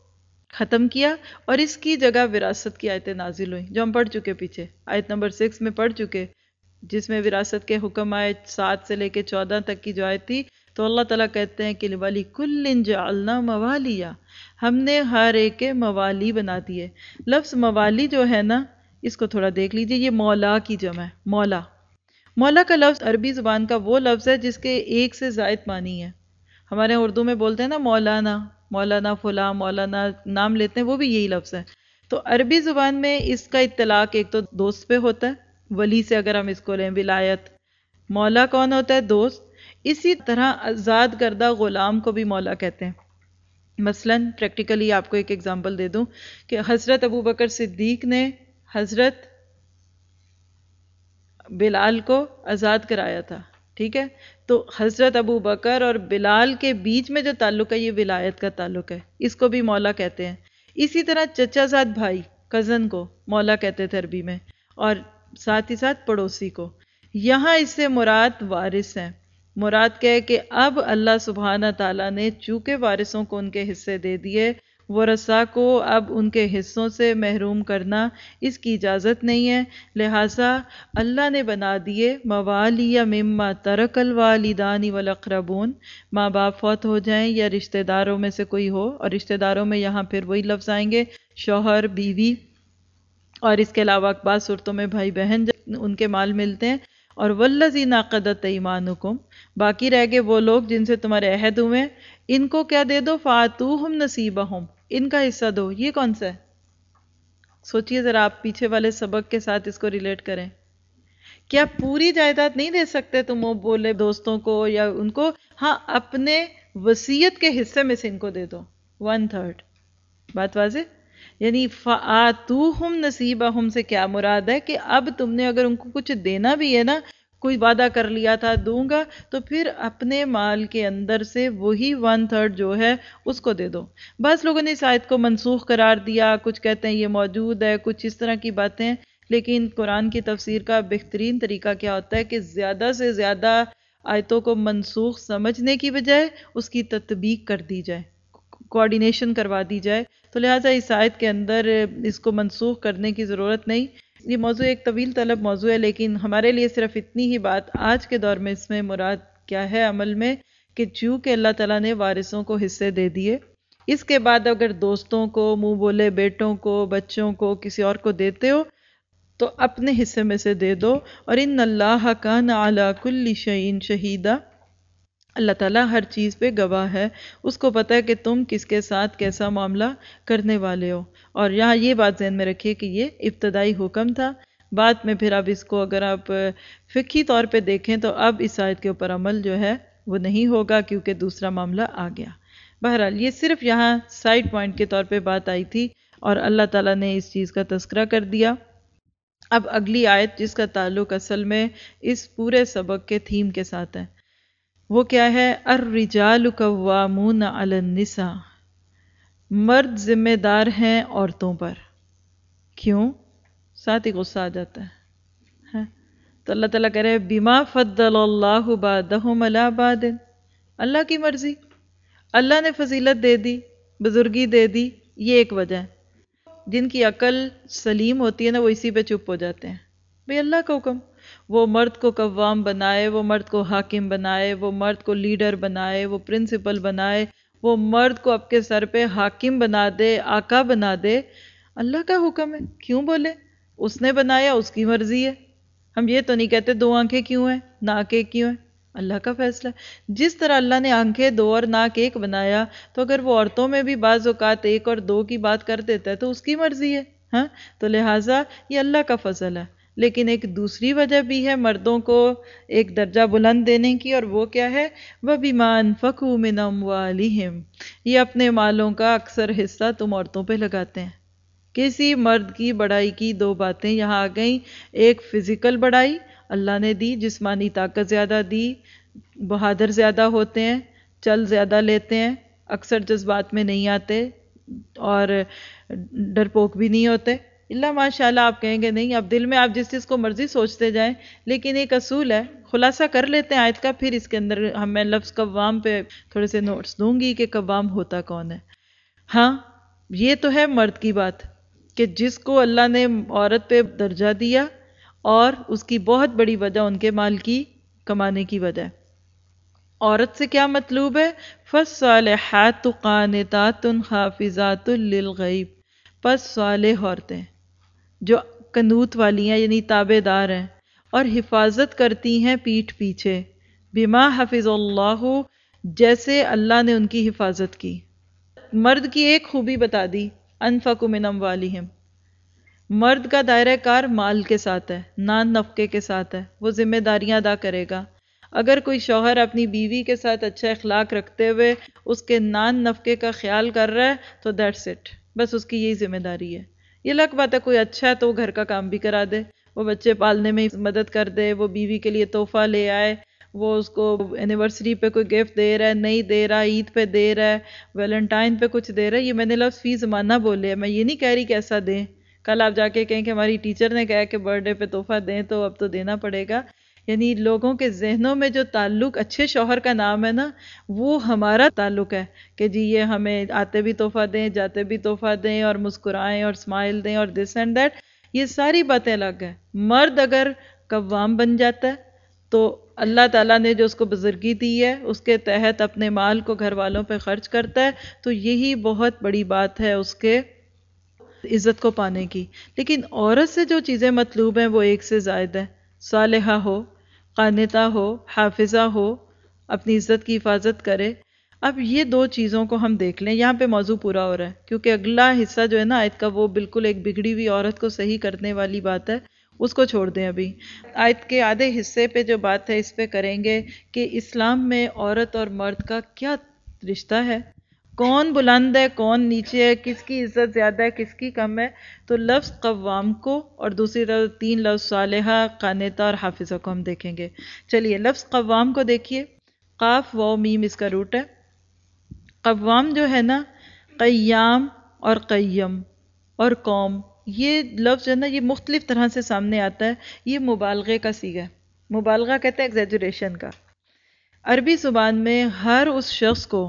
A: ختم کیا، اور اس کی جگہ وراثت کی آیتیں نازل ہوئیں جو ہم پڑھ چکے پیچھے، آیت نمبر 6 میں پڑھ چکے، جس میں وراثت کے حکم آئے 7 سے لے کے 14 تک کی جو آیت تھی۔ تو اللہ تعالیٰ کہتے ہیں کہ وَلِكُلٍّ جَعَلْنَا مَوَالِيَ، ہم نے ہر ایک کے موالی بنا دیے۔ لفظ موالی جو ہے نا، اس کو تھوڑا دیکھ لیجئے، یہ مولا کی جمع ہے، مولا۔ مولا کا لفظ عربی زبان کا وہ لفظ ہے جس کے ایک سے زائد معنی ہے۔ ہمارے اردو میں بولتے ہیں نا مولانا، مولانا فلاں، مولانا نام لیتے ہیں، وہ بھی یہی لفظ ہے۔ تو عربی زبان میں اس کا اطلاق ایک تو دوست پہ ہوتا ہے، ولی سے اگر ہم اس کو لیں ولایت۔ مولا کون ہوتا ہے؟ دوست۔ اسی طرح آزاد کردہ غلام کو بھی مولا کہتے ہیں۔ مثلاً پریکٹیکلی آپ کو ایک ایگزامپل دے دوں کہ حضرت ابوبکر صدیق نے حضرت بلال کو آزاد کرایا تھا، ٹھیک ہے؟ تو حضرت ابوبکر اور بلال کے بیچ میں جو تعلق ہے یہ ولایت کا تعلق ہے، اس کو بھی مولا کہتے ہیں۔ اسی طرح چچا زاد بھائی، کزن کو مولا کہتے تھے عربی میں، اور ساتھ ہی ساتھ پڑوسی کو۔ یہاں اس سے مراد وارث ہیں۔ مراد کیا ہے کہ اب اللہ سبحانہ تعالیٰ نے چونکہ وارثوں کو ان کے حصے دے دیے، ورثاء کو اب ان کے حصوں سے محروم کرنا اس کی اجازت نہیں ہے، لہٰذا اللہ نے بنا دیے موالی مما ترک الوالدان والاقربون، ماں باپ فوت ہو جائیں یا رشتہ داروں میں سے کوئی ہو، اور رشتہ داروں میں یہاں پھر وہی لفظ آئیں گے، شوہر، بیوی، اور اس کے علاوہ بعض صورتوں میں بھائی بہن ان کے مال ملتے ہیں۔ اور والذین عقدت ایمانکم، باقی رہ گئے وہ لوگ جن سے تمہارے عہد ہوئے، ان کو کیا دے دو؟ فاتوہم نصیبہم، ان کا حصہ دو۔ یہ کون سا ہے؟ سوچئے ذرا، آپ پیچھے والے سبق کے ساتھ اس کو ریلیٹ کریں۔ کیا پوری جائیداد نہیں دے سکتے تم وہ بولے دوستوں کو یا ان کو؟ ہاں، اپنے وصیت کے حصے میں سے ان کو دے دو 1/3۔ بات واضح؟ یعنی فآتوہم نصیبہم سے کیا مراد ہے کہ اب تم نے اگر ان کو کچھ دینا بھی ہے نا، کوئی وعدہ کر لیا تھا دوں گا، تو پھر اپنے مال کے اندر سے وہی 1/3 جو ہے اس کو دے دو۔ بعض لوگوں نے اس آیت کو منسوخ قرار دیا، کچھ کہتے ہیں یہ موجود ہے، کچھ اس طرح کی باتیں، لیکن قرآن کی تفسیر کا بہترین طریقہ کیا ہوتا ہے کہ زیادہ سے زیادہ آیتوں کو منسوخ سمجھنے کی بجائے اس کی تطبیق کر دی جائے، کوآرڈینیشن کروا دی جائے۔ تو لہٰذا اس آیت کے اندر اس کو منسوخ کرنے کی ضرورت نہیں۔ یہ موضوع ایک طویل طلب موضوع ہے، لیکن ہمارے لیے صرف اتنی ہی بات آج کے دور میں اس میں مراد کیا ہے عمل میں، کہ چونکہ اللہ تعالیٰ نے وارثوں کو حصے دے دیے، اس کے بعد اگر دوستوں کو، منہ بولے بیٹوں کو، بچوں کو، کسی اور کو دیتے ہو تو اپنے حصے میں سے دے دو۔ اور ان اللہ کان علی کل شیء شہیدا، اللہ تعالیٰ ہر چیز پہ گواہ ہے، اس کو پتہ ہے کہ تم کس کے ساتھ کیسا معاملہ کرنے والے ہو۔ اور یہاں یہ بات ذہن میں رکھیے کہ یہ ابتدائی حکم تھا، بعد میں پھر اب اس کو اگر آپ فقہی طور پہ دیکھیں تو اب اس آیت کے اوپر عمل جو ہے وہ نہیں ہوگا کیونکہ دوسرا معاملہ آ گیا۔ بہرحال یہ صرف یہاں سائڈ پوائنٹ کے طور پہ بات آئی تھی اور اللہ تعالیٰ نے اس چیز کا تذکرہ کر دیا۔ اب اگلی آیت جس کا تعلق اصل میں اس پورے سبق کے تھیم کے ساتھ ہے وہ کیا ہے؟ الرجال قوامون علی النساء، مرد ذمہ دار ہیں عورتوں پر۔ کیوں؟ ساتھ ہی غصہ آ جاتا ہے۔ تو اللہ تعالیٰ کہہ رہے ہیں بما فضل اللہ بعدہم علی بعد، اللہ کی مرضی، اللہ نے فضیلت دے دی، بزرگی دے دی، یہ ایک وجہ ہے۔ جن کی عقل سلیم ہوتی ہے نا وہ اسی پہ چپ ہو جاتے ہیں، بھئی اللہ کا حکم، وہ مرد کو قوام بنائے، وہ مرد کو حاکم بنائے، وہ مرد کو لیڈر بنائے، وہ پرنسپل بنائے، وہ مرد کو آپ کے سر پہ حاکم بنا دے، آقا بنا دے، اللہ کا حکم ہے، کیوں بولے؟ اس نے بنایا، اس کی مرضی ہے۔ ہم یہ تو نہیں کہتے دو آنکھیں کیوں ہیں، ناک ایک کیوں ہے، اللہ کا فیصلہ ہے۔ جس طرح اللہ نے آنکھیں دو اور ناک ایک بنایا تو اگر وہ عورتوں میں بھی بعض اوقات ایک اور دو کی بات کر دیتا ہے تو اس کی مرضی ہے، ہاں، تو لہٰذا یہ اللہ کا فضل ہے۔ لیکن ایک دوسری وجہ بھی ہے مردوں کو ایک درجہ بلند دینے کی، اور وہ کیا ہے؟ وَبِمَا أَنفَقُوا مِنْ أَمْوَالِهِمْ، یہ اپنے مالوں کا اکثر حصہ تم عورتوں پہ لگاتے ہیں۔ کسی مرد کی بڑائی کی دو باتیں یہاں آ گئیں، ایک فزیکل بڑائی اللہ نے دی، جسمانی طاقت زیادہ دی، بہادر زیادہ ہوتے ہیں، چل زیادہ لیتے ہیں، اکثر جذبات میں نہیں آتے اور ڈرپوک بھی نہیں ہوتے۔ اللہ ماشاءاللہ آپ کہیں گے نہیں، اب دل میں آپ جس چیز کو مرضی سوچتے جائیں، لیکن ایک اصول ہے، خلاصہ کر لیتے ہیں آیت کا، پھر اس کے اندر میں لفظ قوام پہ تھوڑے سے نوٹس دوں گی کہ قوام ہوتا کون ہے۔ ہاں یہ تو ہے مرد کی بات کہ جس کو اللہ نے عورت پہ درجہ دیا، اور اس کی بہت بڑی وجہ ان کے مال کی کمانے کی وجہ ہے۔ عورت سے کیا مطلوب ہے؟ فَالصَّالِحَاتُ قَانِتَاتٌ حَافِظَاتٌ لِلْغَیْبِ، پس صالح عورتیں جو قنوت والی ہیں یعنی تابع دار ہیں اور حفاظت کرتی ہیں پیٹھ پیچھے، بما حفظ اللہ، جیسے اللہ نے ان کی حفاظت کی۔ مرد کی ایک خوبی بتا دی، انفقوا من اموالہم، مرد کا دائرہ کار مال کے ساتھ ہے، نان نفقے کے ساتھ ہے، وہ ذمہ داریاں ادا کرے گا۔ اگر کوئی شوہر اپنی بیوی کے ساتھ اچھا اخلاق رکھتے ہوئے اس کے نان نفقے کا خیال کر رہا ہے تو دیٹس اٹ، بس اس کی یہی ذمہ داری ہے۔ یہ الگ بات ہے کوئی اچھا ہے تو وہ گھر کا کام بھی کرا دے، وہ بچے پالنے میں مدد کر دے، وہ بیوی کے لیے تحفہ لے آئے، وہ اس کو اینیورسری پہ کوئی گفٹ دے رہا ہے، نہیں دے رہا، عید پہ دے رہا ہے، ویلنٹائن پہ کچھ دے رہا ہے۔ یہ میں نے لفظ فی زمانہ بولے، میں یہ نہیں کہہ رہی کہ ایسا دیں، کل آپ جا کے کہیں کہ ہماری ٹیچر نے کہا کہ برتھ ڈے پہ تحفہ دیں تو اب تو دینا پڑے گا۔ یعنی لوگوں کے ذہنوں میں جو تعلق اچھے شوہر کا نام ہے نا، وہ ہمارا تعلق ہے کہ جی یہ ہمیں آتے بھی تحفہ دیں، جاتے بھی تحفہ دیں، اور مسکرائیں اور اسمائل دیں اور دس اینڈ دیٹ، یہ ساری باتیں الگ ہیں۔ مرد اگر قوام بن جاتا ہے تو اللہ تعالیٰ نے جو اس کو بزرگی دی ہے اس کے تحت اپنے مال کو گھر والوں پہ خرچ کرتا ہے، تو یہی بہت بڑی بات ہے اس کے عزت کو پانے کی۔ لیکن عورت سے جو چیزیں مطلوب ہیں وہ ایک سے زائد ہیں، صالحہ ہو، قانتہ ہو، حافظہ ہو، اپنی عزت کی حفاظت کرے۔ اب یہ دو چیزوں کو ہم دیکھ لیں، یہاں پہ موضوع پورا ہو رہا ہے کیونکہ اگلا حصہ جو ہے نا آیت کا وہ بالکل ایک بگڑی ہوئی عورت کو صحیح کرنے والی بات ہے، اس کو چھوڑ دیں ابھی۔ آیت کے آدھے حصے پہ جو بات ہے اس پہ کریں گے کہ اسلام میں عورت اور مرد کا کیا رشتہ ہے، کون بلند ہے کون نیچے ہے، کس کی عزت زیادہ ہے کس کی کم ہے۔ تو لفظ قوام کو اور دوسری طرف تین لفظ صالحہ، قانتہ اور حافظہ کو ہم دیکھیں گے۔ چلیے لفظ قوام کو دیکھیے، قاف واو میم اس کا روٹ ہے۔ قوام جو ہے نا، قیام اور قیم اور قوم، یہ لفظ جو ہے نا یہ مختلف طرح سے سامنے آتا ہے، یہ مبالغے کا صیغہ ہے۔ مبالغہ کہتے ہیں ایگزیجریشن کا۔ عربی زبان میں ہر اس شخص کو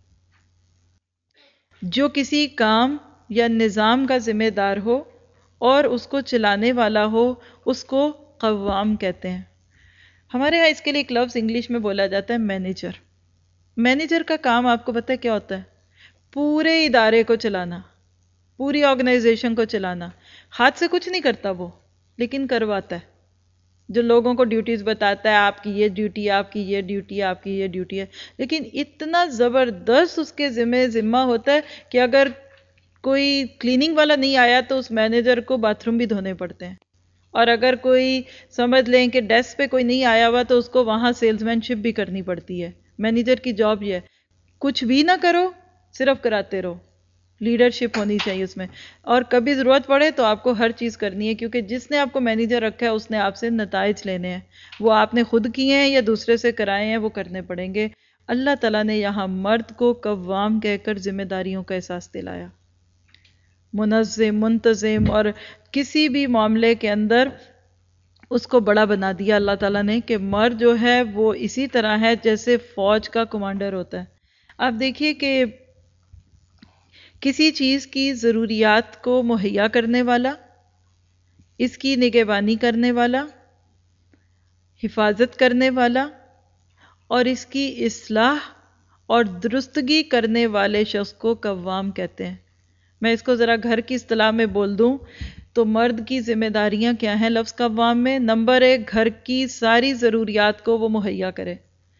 A: جو کسی کام یا نظام کا ذمہ دار ہو اور اس کو چلانے والا ہو اس کو قوام کہتے ہیں۔ ہمارے ہاں اس کے لیے ایک لفظ انگلش میں بولا جاتا ہے مینیجر۔ مینیجر کا کام آپ کو پتہ ہے کیا ہوتا ہے؟ پورے ادارے کو چلانا، پوری آرگنائزیشن کو چلانا۔ ہاتھ سے کچھ نہیں کرتا وہ، لیکن کرواتا ہے، جو لوگوں کو ڈیوٹیز بتاتا ہے، آپ کی یہ ڈیوٹی، آپ کی یہ ڈیوٹی، آپ کی یہ ڈیوٹی ہے۔ لیکن اتنا زبردست اس کے ذمہ ہوتا ہے کہ اگر کوئی کلیننگ والا نہیں آیا تو اس مینیجر کو باتھ روم بھی دھونے پڑتے ہیں، اور اگر کوئی سمجھ لیں کہ ڈیسک پہ کوئی نہیں آیا ہوا تو اس کو وہاں سیلز مین شپ بھی کرنی پڑتی ہے. مینیجر کی جاب یہ ہے، کچھ بھی نہ کرو، صرف کراتے رہو. لیڈرشپ ہونی چاہیے اس میں، اور کبھی ضرورت پڑے تو آپ کو ہر چیز کرنی ہے، کیونکہ جس نے آپ کو مینیجر رکھا ہے اس نے آپ سے نتائج لینے ہیں. وہ آپ نے خود کیے ہیں یا دوسرے سے کرائے ہیں، وہ کرنے پڑیں گے. اللہ تعالیٰ نے یہاں مرد کو قوام کہہ کر ذمہ داریوں کا احساس دلایا، منظم، منتظم، اور کسی بھی معاملے کے اندر اس کو بڑا بنا دیا اللہ تعالیٰ نے کہ مرد جو ہے وہ اسی طرح ہے جیسے فوج کا کمانڈر ہوتا ہے. آپ دیکھیے کہ کسی چیز کی ضروریات کو مہیا کرنے والا، اس کی نگہبانی کرنے والا، حفاظت کرنے والا، اور اس کی اصلاح اور درستگی کرنے والے شخص کو قوام کہتے ہیں. میں اس کو ذرا گھر کی اصطلاح میں بول دوں تو مرد کی ذمہ داریاں کیا ہیں لفظ قوام میں؟ نمبر 1، گھر کی ساری ضروریات کو وہ مہیا کرے،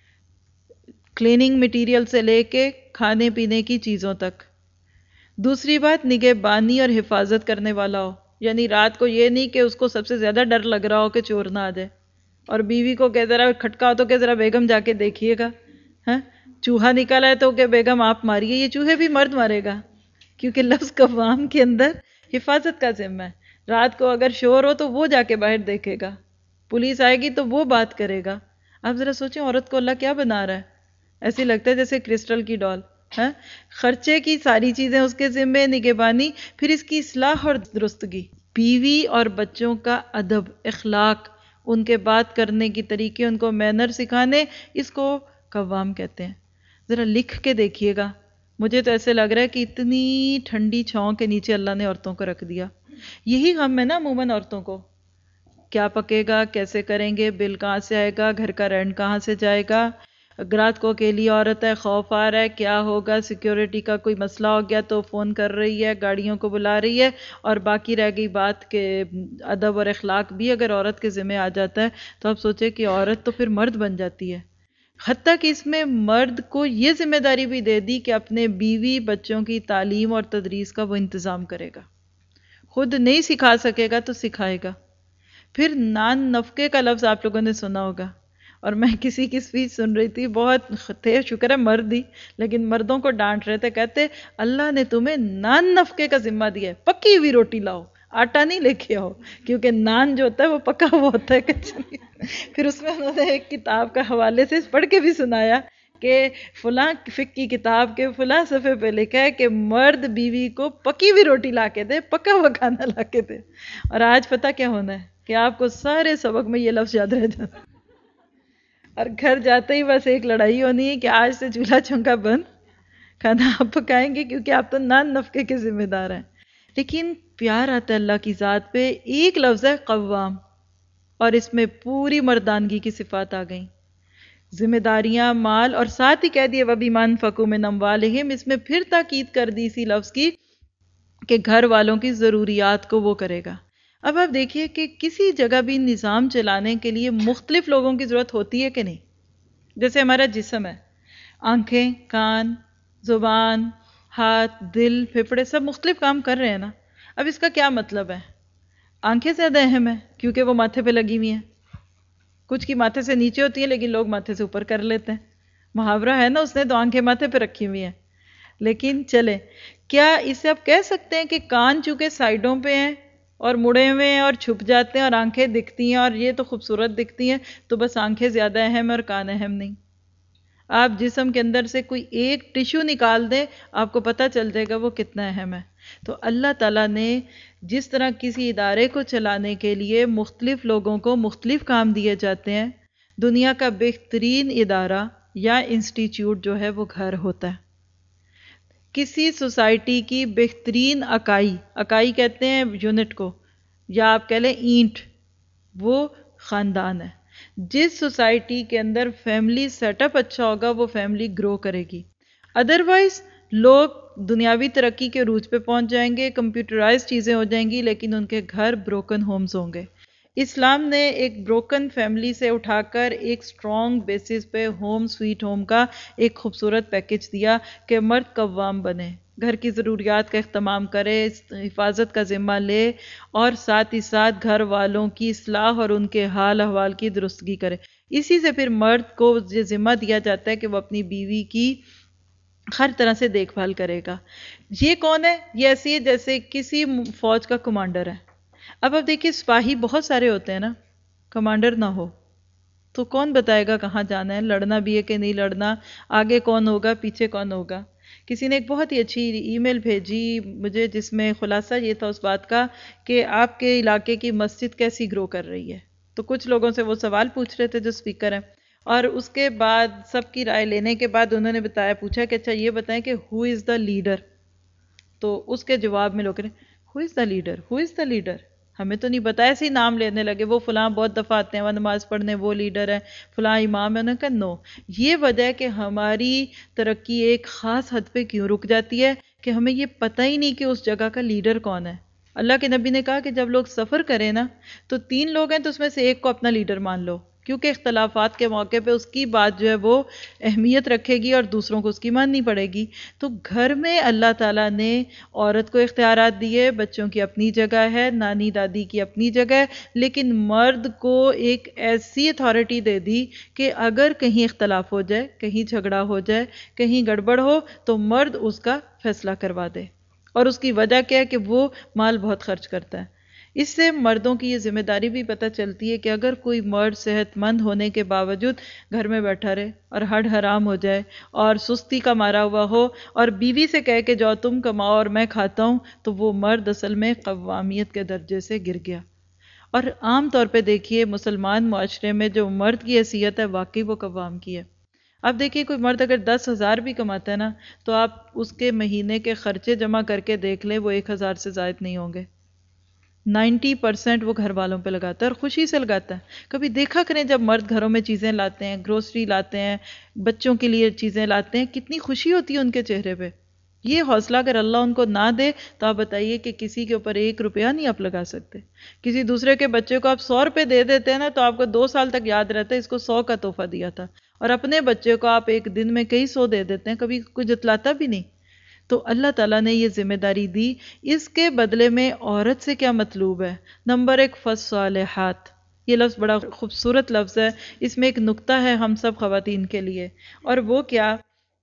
A: کلیننگ مٹیریل سے لے کے کھانے پینے کی چیزوں تک. دوسری بات، نگہبانی اور حفاظت کرنے والا ہو، یعنی رات کو یہ نہیں کہ اس کو سب سے زیادہ ڈر لگ رہا ہو کہ چور نہ آ جائے، اور بیوی کو کہ ذرا کھٹکا ہو تو کہ ذرا بیگم جا کے دیکھیے گا، ہاں چوہا نکلا ہے تو کہ بیگم آپ ماریے. یہ چوہے بھی مرد مارے گا، کیونکہ لفظ قوام کے اندر حفاظت کا ذمہ ہے. رات کو اگر شور ہو تو وہ جا کے باہر دیکھے گا، پولیس آئے گی تو وہ بات کرے گا. آپ ذرا سوچیں عورت کو اللہ کیا بنا رہا ہے، ایسی لگتا ہے جیسے کرسٹل کی ڈال. خرچے کی ساری چیزیں اس کے ذمے، نگہبانی، پھر اس کی اصلاح اور درستگی. بیوی اور بچوں کا ادب، اخلاق، ان کے بات کرنے کی طریقے، ان کو مینر سکھانے، اس کو قوام کہتے ہیں. ذرا لکھ کے دیکھیے گا، مجھے تو ایسے لگ رہا ہے کہ اتنی ٹھنڈی چھاؤں کے نیچے اللہ نے عورتوں کو رکھ دیا. یہی غم ہے نا عموماً عورتوں کو، کیا پکے گا، کیسے کریں گے، بل کہاں سے آئے گا، گھر کا رینٹ کہاں سے جائے گا. رات کو اکیلی عورت ہے، خوف آ رہا ہے کیا ہوگا، سیکیورٹی کا کوئی مسئلہ ہو گیا تو فون کر رہی ہے، گاڑیوں کو بلا رہی ہے. اور باقی رہ گئی بات کہ ادب اور اخلاق بھی اگر عورت کے ذمہ آ جاتا ہے تو آپ سوچیں کہ عورت تو پھر مرد بن جاتی ہے. حتیٰ کہ اس میں مرد کو یہ ذمہ داری بھی دے دی کہ اپنے بیوی بچوں کی تعلیم اور تدریس کا وہ انتظام کرے گا، خود نہیں سکھا سکے گا تو سکھائے گا. پھر نان نفقے کا لفظ آپ لوگوں نے سنا ہوگا، اور میں کسی کی سپیچ سن رہی تھی، بہت تھے، شکر ہے مرد ہی، لیکن مردوں کو ڈانٹ رہے تھے، کہتے اللہ نے تمہیں نان نفقے کا ذمہ دیا ہے، پکی ہوئی روٹی لاؤ، آٹا نہیں لے کے آؤ، کیونکہ نان جو ہوتا ہے وہ پکا ہوا ہوتا ہے، کچھ نہیں. پھر اس میں انہوں نے ایک کتاب کا حوالے سے پڑھ کے بھی سنایا کہ فلاں فقہ کی کتاب کے فلاں صفحے پہ لکھا ہے کہ مرد بیوی کو پکی ہوئی روٹی لا کے دے، پکا ہوا کھانا لا کے دے. اور آج پتہ کیا ہونا ہے کہ آپ کو سارے سبق میں یہ لفظ یاد رہ جاتا ہے، اور گھر جاتے ہی بس ایک لڑائی ہونی ہے کہ آج سے چولہا چونکا بند، کھانا آپ پکائیں گے کیونکہ آپ تو نان نفقے کے ذمہ دار ہیں. لیکن پیار آتا ہے اللہ کی ذات پہ، ایک لفظ ہے قوام، اور اس میں پوری مردانگی کی صفات آ گئیں، ذمہ داریاں، مال، اور ساتھ ہی کہہ دیے وَبِمَا أَنفَقُوا مِنْ أَمْوَالِهِمْ. اس میں پھر تاکید کر دی اسی لفظ کی کہ گھر والوں کی ضروریات کو وہ کرے گا. اب آپ دیکھیے کہ کسی جگہ بھی نظام چلانے کے لیے مختلف لوگوں کی ضرورت ہوتی ہے کہ نہیں. جیسے ہمارا جسم ہے، آنکھیں، کان، زبان، ہاتھ، دل، پھیپھڑے، سب مختلف کام کر رہے ہیں نا. اب اس کا کیا مطلب ہے؟ آنکھیں زیادہ اہم ہے کیونکہ وہ ماتھے پہ لگی ہوئی ہیں، کچھ کی ماتھے سے نیچے ہوتی ہیں لیکن لوگ ماتھے سے اوپر کر لیتے ہیں. محاورہ ہے نا، اس نے تو آنکھیں ماتھے پہ رکھی ہوئی ہیں. لیکن چلے، کیا اسے آپ کہہ سکتے ہیں کہ کان چونکہ سائیڈوں پہ ہیں اور مڑے ہوئے ہیں اور چھپ جاتے ہیں اور آنکھیں دکھتی ہیں اور یہ تو خوبصورت دکھتی ہیں، تو بس آنکھیں زیادہ اہم ہیں اور کان اہم نہیں؟ آپ جسم کے اندر سے کوئی ایک ٹشو نکال دیں، آپ کو پتہ چل جائے گا وہ کتنا اہم ہے. تو اللہ تعالیٰ نے جس طرح کسی ادارے کو چلانے کے لیے مختلف لوگوں کو مختلف کام دیے جاتے ہیں، دنیا کا بہترین ادارہ یا انسٹیٹیوٹ جو ہے وہ گھر ہوتا ہے. کسی سوسائٹی کی بہترین اکائی کہتے ہیں یونٹ کو، یا آپ کہہ لیں اینٹ، وہ خاندان ہے. جس سوسائٹی کے اندر فیملی سیٹ اپ اچھا ہوگا وہ فیملی گرو کرے گی. ادروائز لوگ دنیاوی ترقی کے عروج پہ پہنچ جائیں گے، کمپیوٹرائز چیزیں ہو جائیں گی، لیکن ان کے گھر بروکن ہومز ہوں گے. اسلام نے ایک بروکن فیملی سے اٹھا کر ایک سٹرونگ بیسس پہ ہوم سویٹ ہوم کا ایک خوبصورت پیکج دیا کہ مرد قوام بنے. گھر کی ضروریات کا اہتمام کرے، حفاظت کا ذمہ لے، اور ساتھ ہی ساتھ گھر والوں کی اصلاح اور ان کے حال احوال کی درستگی کرے۔ اسی سے پھر مرد کو یہ ذمہ دیا جاتا ہے کہ وہ اپنی بیوی کی ہر طرح سے دیکھ بھال کرے گا۔ یہ کون ہے؟ یہ ایسی ہے جیسے کسی فوج کا کمانڈر ہے۔ اب آپ دیکھیے سپاہی بہت سارے ہوتے ہیں نا، کمانڈر نہ ہو تو کون بتائے گا کہاں جانا ہے، لڑنا بھی ہے کہ نہیں لڑنا، آگے کون ہوگا پیچھے کون ہوگا۔ کسی نے ایک بہت ہی اچھی ای میل بھیجی مجھے جس میں خلاصہ یہ تھا اس بات کا کہ آپ کے علاقے کی مسجد کیسی گرو کر رہی ہے۔ تو کچھ لوگوں سے وہ سوال پوچھ رہے تھے جو سپیکر ہیں، اور اس کے بعد سب کی رائے لینے کے بعد انہوں نے پوچھا کہ اچھا یہ بتائیں کہ ہو از دا لیڈر؟ تو اس کے جواب میں لوگ کہتے ہیں ہو از دا لیڈر، ہو از دا لیڈر، ہمیں تو نہیں پتا، ایسے ہی نام لینے لگے، وہ فلاں بہت دفعہ آتے ہیں وہ نماز پڑھنے، وہ لیڈر ہے، فلاں امام ہے۔ انہوں نے کہا نو، یہ وجہ ہے کہ ہماری ترقی ایک خاص حد پہ کیوں رک جاتی ہے کہ ہمیں یہ پتہ ہی نہیں کہ اس جگہ کا لیڈر کون ہے۔ اللہ کے نبی نے کہا کہ جب لوگ سفر کریں نا تو 3 لوگ ہیں تو اس میں سے ایک کو اپنا لیڈر مان لو، کیونکہ اختلافات کے موقع پہ اس کی بات جو ہے وہ اہمیت رکھے گی اور دوسروں کو اس کی ماننی پڑے گی۔ تو گھر میں اللہ تعالیٰ نے عورت کو اختیارات دیے، بچوں کی اپنی جگہ ہے، نانی دادی کی اپنی جگہ ہے، لیکن مرد کو ایک ایسی اتھارٹی دے دی کہ اگر کہیں اختلاف ہو جائے، کہیں جھگڑا ہو جائے، کہیں گڑبڑ ہو تو مرد اس کا فیصلہ کروا دے۔ اور اس کی وجہ کیا ہے کہ وہ مال بہت خرچ کرتا ہے۔ اس سے مردوں کی یہ ذمہ داری بھی پتہ چلتی ہے کہ اگر کوئی مرد صحت مند ہونے کے باوجود گھر میں بیٹھا رہے اور ہڈ حرام ہو جائے اور سستی کا مارا ہوا ہو اور بیوی سے کہے کہ جاؤ تم کماؤ اور میں کھاتا ہوں، تو وہ مرد اصل میں قوامیت کے درجے سے گر گیا۔ اور عام طور پہ دیکھیے مسلمان معاشرے میں جو مرد کی حیثیت ہے واقعی وہ قوام کی ہے۔ اب دیکھیے کوئی مرد اگر 10,000 بھی کماتا ہے نا تو آپ اس کے مہینے کے خرچے جمع کر کے دیکھ لیں وہ 1,000 سے زائد نہیں ہوں گے۔ 90% وہ گھر والوں پہ لگاتا ہے اور خوشی سے لگاتا ہے۔ کبھی دیکھا کریں جب مرد گھروں میں چیزیں لاتے ہیں، گروسری لاتے ہیں، بچوں کے لیے چیزیں لاتے ہیں، کتنی خوشی ہوتی ہے ان کے چہرے پہ۔ یہ حوصلہ اگر اللہ ان کو نہ دے تو آپ بتائیے کہ کسی کے اوپر 1 روپیہ نہیں آپ لگا سکتے۔ کسی دوسرے کے بچے کو آپ 100 روپے دے دیتے ہیں نا تو آپ کو 2 سال تک یاد رہتا ہے اس کو 100 کا تحفہ دیا تھا، اور اپنے بچے کو آپ ایک دن میں کئی 100 دے دیتے ہیں، کبھی کچھ جتلاتا بھی نہیں۔ تو اللہ تعالیٰ نے یہ ذمہ داری دی، اس کے بدلے میں عورت سے کیا مطلوب ہے؟ نمبر 1 فالصالحات، یہ لفظ بڑا خوبصورت لفظ ہے، اس میں ایک نکتہ ہے ہم سب خواتین کے لیے، اور وہ کیا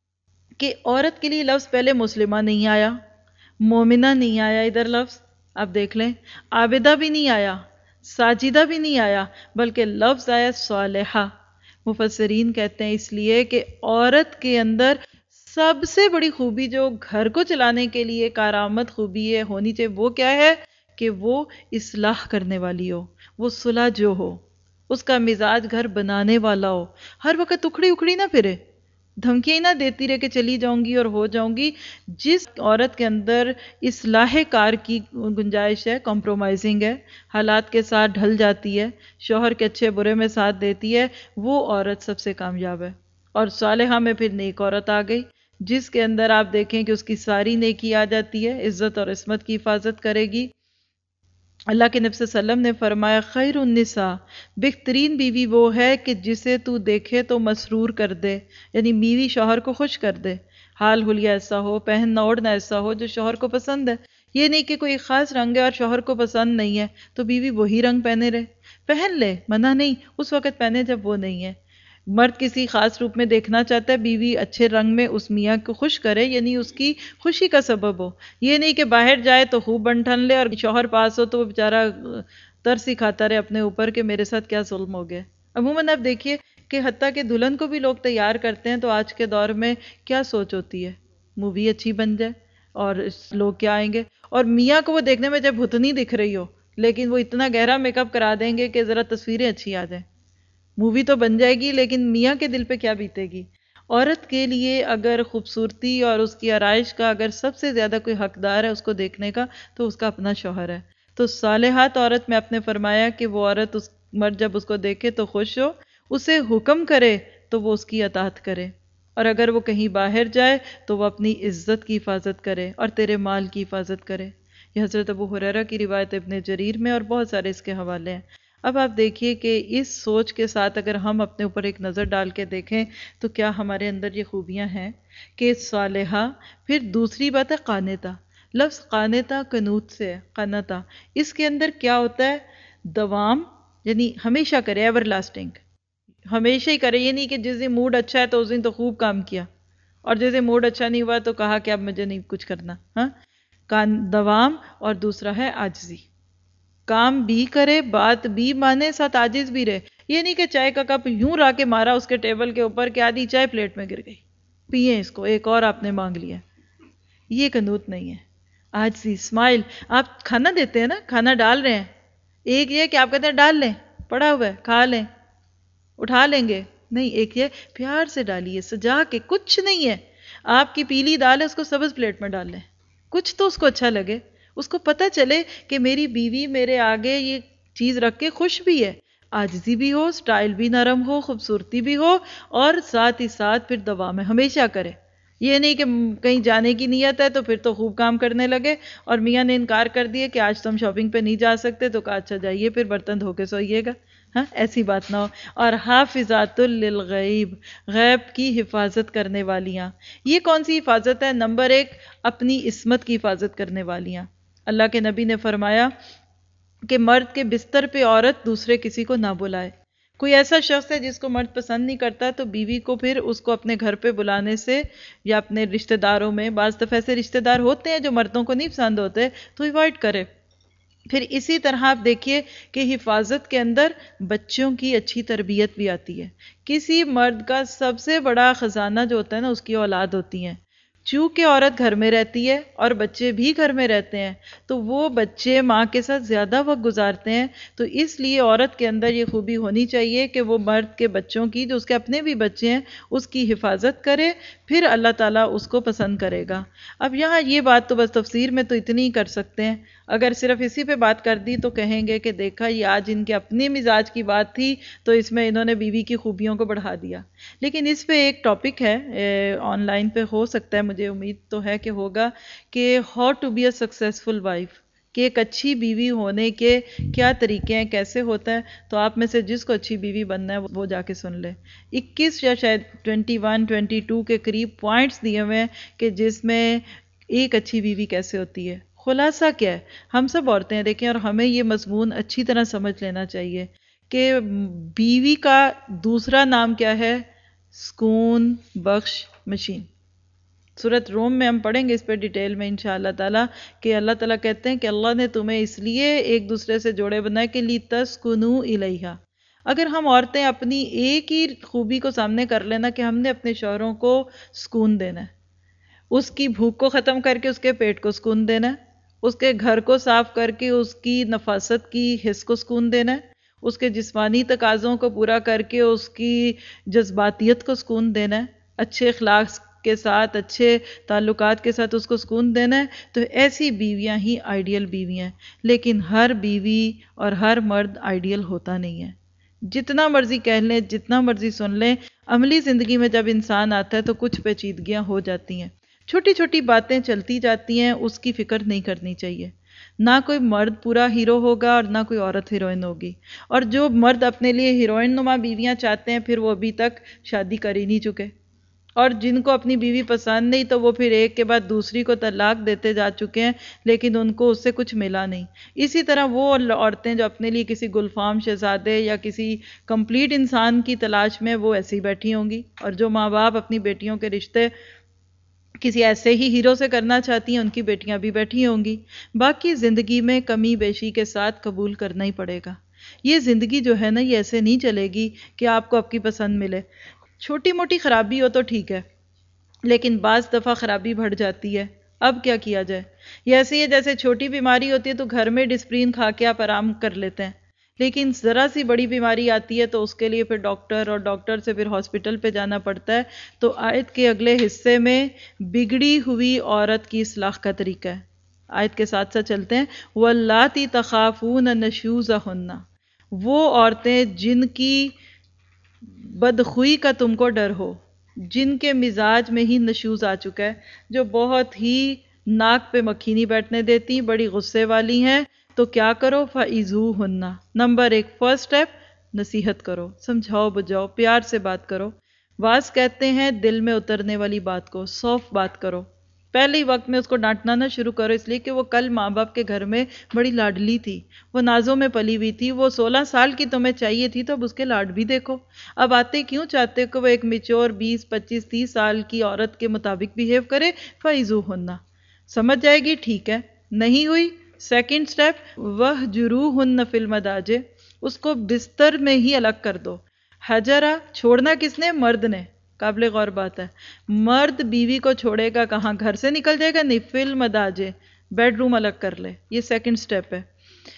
A: کہ عورت کے لیے لفظ پہلے مسلمہ نہیں آیا، مومنہ نہیں آیا، ادھر لفظ آپ دیکھ لیں، عابدہ بھی نہیں آیا، ساجدہ بھی نہیں آیا، بلکہ لفظ آیا صالحہ۔ مفسرین کہتے ہیں اس لیے کہ عورت کے اندر سب سے بڑی خوبی جو گھر کو چلانے کے لیے کارآمد خوبی ہے ہونی چاہیے وہ کیا ہے کہ وہ اصلاح کرنے والی ہو، وہ صلح جو ہو، اس کا مزاج گھر بنانے والا ہو، ہر وقت اکھڑی اکھڑی نہ پھرے، دھمکیاں نہ دیتی رہے کہ چلی جاؤں گی اور ہو جاؤں گی۔ جس عورت کے اندر اصلاح کار کی گنجائش ہے، کمپرومائزنگ ہے، حالات کے ساتھ ڈھل جاتی ہے، شوہر کے اچھے برے میں ساتھ دیتی ہے، وہ عورت سب سے کامیاب ہے۔ اور صالحہ میں پھر نیک عورت آ گئی جس کے اندر آپ دیکھیں کہ اس کی ساری نیکی آ جاتی ہے، عزت اور عصمت کی حفاظت کرے گی۔ اللہ کے نبی صلی اللہ علیہ وسلم نے فرمایا خیر النساء، بہترین بیوی وہ ہے کہ جسے تو دیکھے تو مسرور کر دے، یعنی بیوی شوہر کو خوش کر دے، حال حلیہ ایسا ہو، پہننا اوڑھنا ایسا ہو جو شوہر کو پسند ہے۔ یہ نہیں کہ کوئی خاص رنگ ہے اور شوہر کو پسند نہیں ہے تو بیوی وہی رنگ پہنے رہے، پہن لے، منع نہیں، اس وقت پہنے جب وہ نہیں ہے۔ مرد کسی خاص روپ میں دیکھنا چاہتا ہے، بیوی اچھے رنگ میں اس میاں کو خوش کرے، یعنی اس کی خوشی کا سبب ہو۔ یہ نہیں کہ باہر جائے تو خوب بن ٹھن لے اور شوہر پاس ہو تو وہ بیچارہ ترس ہی کھاتا رہے اپنے اوپر کہ میرے ساتھ کیا ظلم ہو گیا۔ عموماً آپ دیکھیے کہ حتیٰ کہ دلہن کو بھی لوگ تیار کرتے ہیں تو آج کے دور میں کیا سوچ ہوتی ہے، مووی اچھی بن جائے اور لوگ کیا آئیں گے، اور میاں کو وہ دیکھنے میں جب بھتنی دکھ رہی ہو لیکن وہ اتنا گہرا میک اپ کرا دیں گے کہ ذرا تصویریں اچھی آ جائیں۔ مووی تو بن جائے گی لیکن میاں کے دل پہ کیا بیتے گی؟ عورت کے لیے اگر خوبصورتی اور اس کی آرائش کا اگر سب سے زیادہ کوئی حقدار ہے اس کو دیکھنے کا تو اس کا اپنا شوہر ہے۔ تو صالحات عورت میں آپ نے فرمایا کہ وہ عورت اس مرد جب اس کو دیکھے تو خوش ہو، اسے حکم کرے تو وہ اس کی اطاعت کرے، اور اگر وہ کہیں باہر جائے تو وہ اپنی عزت کی حفاظت کرے اور تیرے مال کی حفاظت کرے۔ یہ حضرت ابو ہریرہ کی روایت ابن جریر میں اور بہت سارے اس کے حوالے ہیں۔ اب آپ دیکھیے کہ اس سوچ کے ساتھ اگر ہم اپنے اوپر ایک نظر ڈال کے دیکھیں تو کیا ہمارے اندر یہ خوبیاں ہیں کہ صالحہ؟ پھر دوسری بات ہے قانتہ. لفظ قانتہ قنوت سے ہے، قنتہ. اس کے اندر کیا ہوتا ہے؟ دوام، یعنی ہمیشہ کرے، ایور لاسٹنگ، ہمیشہ ہی کرے. یہ نہیں کہ جس دن موڈ اچھا ہے تو اس دن تو خوب کام کیا، اور جس دن موڈ اچھا نہیں ہوا تو کہا کہ اب مجھے نہیں کچھ کرنا. ہاں، دوام. اور دوسرا ہے عاجزی، کام بھی کرے، بات بھی مانے، ساتھ عاجز بھی رہے. یہ نہیں کہ چائے کا کپ یوں را کے مارا اس کے ٹیبل کے اوپر کہ آدھی چائے پلیٹ میں گر گئی، پیئیں اس کو، ایک اور آپ نے مانگ لیا. یہ قنوت نہیں ہے. عاجزی، اسمائل. آپ کھانا دیتے ہیں نا، کھانا ڈال رہے ہیں، ایک یہ کہ آپ کہتے ہیں ڈال لیں، پڑا ہوا ہے کھا لیں، اٹھا لیں گے. نہیں، ایک یہ پیار سے ڈالیے، سجا کے. کچھ نہیں ہے، آپ کی پیلی دال ہے، اس کو سبز پلیٹ میں ڈال لیں. کچھ تو اس کو اچھا لگے، اس کو پتہ چلے کہ میری بیوی میرے آگے یہ چیز رکھ کے خوش بھی ہے. عاجزی بھی ہو، سٹائل بھی نرم ہو، خوبصورتی بھی ہو، اور ساتھ ہی ساتھ پھر دوام ہے، ہمیشہ کرے. یہ نہیں کہ کہیں جانے کی نیت ہے تو پھر تو خوب کام کرنے لگے، اور میاں نے انکار کر دیا کہ آج تو ہم شاپنگ پہ نہیں جا سکتے، تو کہا اچھا جائیے، پھر برتن دھو کے سوئیے گا. ہاں، ایسی بات نہ ہو. اور حافظات للغیب، غیب کی حفاظت کرنے والیاں. یہ کون سی حفاظت ہے؟ نمبر ایک، اپنی عصمت کی حفاظت کرنے والیاں. اللہ کے نبی نے فرمایا کہ مرد کے بستر پہ عورت دوسرے کسی کو نہ بلائے. کوئی ایسا شخص ہے جس کو مرد پسند نہیں کرتا تو بیوی کو پھر اس کو اپنے گھر پہ بلانے سے، یا اپنے رشتہ داروں میں، بعض دفعہ ایسے رشتہ دار ہوتے ہیں جو مردوں کو نہیں پسند ہوتے، تو ایوائڈ کرے. پھر اسی طرح آپ دیکھیے کہ حفاظت کے اندر بچوں کی اچھی تربیت بھی آتی ہے. کسی مرد کا سب سے بڑا خزانہ جو ہوتا ہے نا، اس کی اولاد ہوتی ہیں. چونکہ عورت گھر میں رہتی ہے اور بچے بھی گھر میں رہتے ہیں، تو وہ بچے ماں کے ساتھ زیادہ وقت گزارتے ہیں. تو اس لیے عورت کے اندر یہ خوبی ہونی چاہیے کہ وہ مرد کے بچوں کی، جو اس کے اپنے بھی بچے ہیں، اس کی حفاظت کرے، پھر اللہ تعالیٰ اس کو پسند کرے گا. اب یہاں یہ بات تو بس تفسیر میں تو اتنی ہی کر سکتے ہیں. اگر صرف اسی پہ بات کر دی تو کہیں گے کہ دیکھا، یہ آج ان کے اپنے مزاج کی بات تھی تو اس میں انہوں نے بیوی کی خوبیوں کو بڑھا دیا. لیکن اس پہ ایک ٹاپک ہے، آن لائن پہ ہو سکتا ہے، مجھے امید تو ہے کہ ہوگا، کہ how to be a successful wife, کہ ایک اچھی بیوی ہونے کے کیا طریقے ہیں، کیسے ہوتا ہے. تو آپ میں سے جس کو اچھی بیوی بننا ہے وہ جا کے سن لے. 21 یا شاید 21 22 کے قریب پوائنٹس دیے ہوئے ہیں کہ جس میں ایک اچھی بیوی کیسے ہوتی ہے. خلاصہ کیا ہے؟ ہم سب عورتیں ہیں دیکھیں، اور ہمیں یہ مضمون اچھی طرح سمجھ لینا چاہیے کہ بیوی کا دوسرا نام کیا ہے؟ سکون بخش مشین. سورۃ روم میں ہم پڑھیں گے اس پہ ڈیٹیل میں انشاءاللہ تعالیٰ، کہ اللہ تعالیٰ کہتے ہیں کہ اللہ نے تمہیں اس لیے ایک دوسرے سے جوڑے بنائے کہ لِتَسْكُنُوا إِلَيْهَا. اگر ہم عورتیں اپنی ایک ہی خوبی کو سامنے کر لینا کہ ہم نے اپنے شوہروں کو سکون دینا ہے، اس کی بھوک کو ختم کر کے اس کے پیٹ کو سکون دینا ہے، اس کے گھر کو صاف کر کے اس کی نفاست کی حس کو سکون دینا ہے، اس کے جسمانی تقاضوں کو پورا کر کے اس کی جذباتیت کو سکون دینا ہے، اچھے اخلاق کے ساتھ، اچھے تعلقات کے ساتھ اس کو سکون دینا ہے. تو ایسی بیویاں ہی آئیڈیل بیویاں ہیں. لیکن ہر بیوی اور ہر مرد آئیڈیل ہوتا نہیں ہے. جتنا مرضی کہہ لیں، جتنا مرضی سن لیں، عملی زندگی میں جب انسان آتا ہے تو کچھ پیچیدگیاں ہو جاتی ہیں، چھوٹی چھوٹی باتیں چلتی جاتی ہیں، اس کی فکر نہیں کرنی چاہیے. نہ کوئی مرد پورا ہیرو ہوگا اور نہ کوئی عورت ہیروئن ہوگی. اور جو مرد اپنے لیے ہیروئن نما بیویاں چاہتے ہیں، پھر وہ ابھی تک شادی کر ہی نہیں چکے. اور جن کو اپنی بیوی پسند نہیں تو وہ پھر ایک کے بعد دوسری کو طلاق دیتے جا چکے ہیں، لیکن ان کو اس سے کچھ ملا نہیں. اسی طرح وہ عورتیں جو اپنے لیے کسی گلفام شہزادے یا کسی کمپلیٹ انسان کی تلاش میں، وہ ایسی بیٹھی ہوں گی. اور جو ماں باپ اپنی بیٹیوں کے رشتے کسی ایسے ہی ہیرو سے کرنا چاہتی ہیں، ان کی بیٹیاں بھی بیٹھی ہوں گی. باقی زندگی میں کمی بیشی کے ساتھ قبول کرنا ہی پڑے گا. یہ زندگی جو ہے نا، یہ ایسے نہیں چلے گی کہ آپ کو آپ کی پسند ملے. چھوٹی موٹی خرابی ہو تو ٹھیک ہے، لیکن بعض دفعہ خرابی بڑھ جاتی ہے. اب کیا کیا جائے؟ یہ ایسے ہی جیسے چھوٹی بیماری ہوتی ہے تو گھر میں ڈسپرین کھا کے آپ آرام کر لیتے ہیں، لیکن ذرا سی بڑی بیماری آتی ہے تو اس کے لیے پھر ڈاکٹر، اور ڈاکٹر سے پھر ہاسپٹل پہ جانا پڑتا ہے. تو آیت کے اگلے حصے میں بگڑی ہوئی عورت کی اصلاح کا طریقہ ہے. آیت کے ساتھ ساتھ چلتے ہیں. وَاللَّاتِي تَخَافُونَ نُشُوزَهُنَّ، وہ عورتیں جن کی بدخوئی کا تم کو ڈر ہو، جن کے مزاج میں ہی نشوز آ چکا ہے، جو بہت ہی ناک پہ مکھی نہیں بیٹھنے دیتی، بڑی غصے والی ہیں، تو کیا کرو؟ فَعِظُوهُنَّ، نمبر 1 فرسٹ سٹیپ، نصیحت کرو، سمجھاؤ بجاؤ، پیار سے بات کرو۔ واز کہتے ہیں دل میں اترنے والی بات کو، سافٹ بات کرو۔ پہلے ہی وقت میں اس کو ڈانٹنا نہ شروع کرو، اس لیے کہ وہ کل ماں باپ کے گھر میں بڑی لاڈلی تھی، وہ نازوں میں پلی ہوئی تھی، وہ 16 سال کی تمہیں چاہیے تھی تو اب اس کے لاڈ بھی دیکھو۔ اب آتے کیوں چاہتے کہ وہ ایک میچور 20 25 30 سال کی عورت کے مطابق بیہیو کرے؟ فَعِظُوهُنَّ، سمجھ جائے گی ٹھیک ہے، نہیں ہوئی سیکنڈ سٹیپ وَاهْجُرُوهُنَّ فِي الْمَضَاجِعِ، اس کو بستر میں ہی الگ کر دو۔ حجرہ چھوڑنا کس نے؟ مرد نے، قابل غور بات ہے۔ مرد بیوی کو چھوڑے گا کہاں؟ گھر سے نکل جائے گا؟ نہیں، فی المضاجع، بیڈ روم الگ کر لے، یہ سیکنڈ سٹیپ ہے۔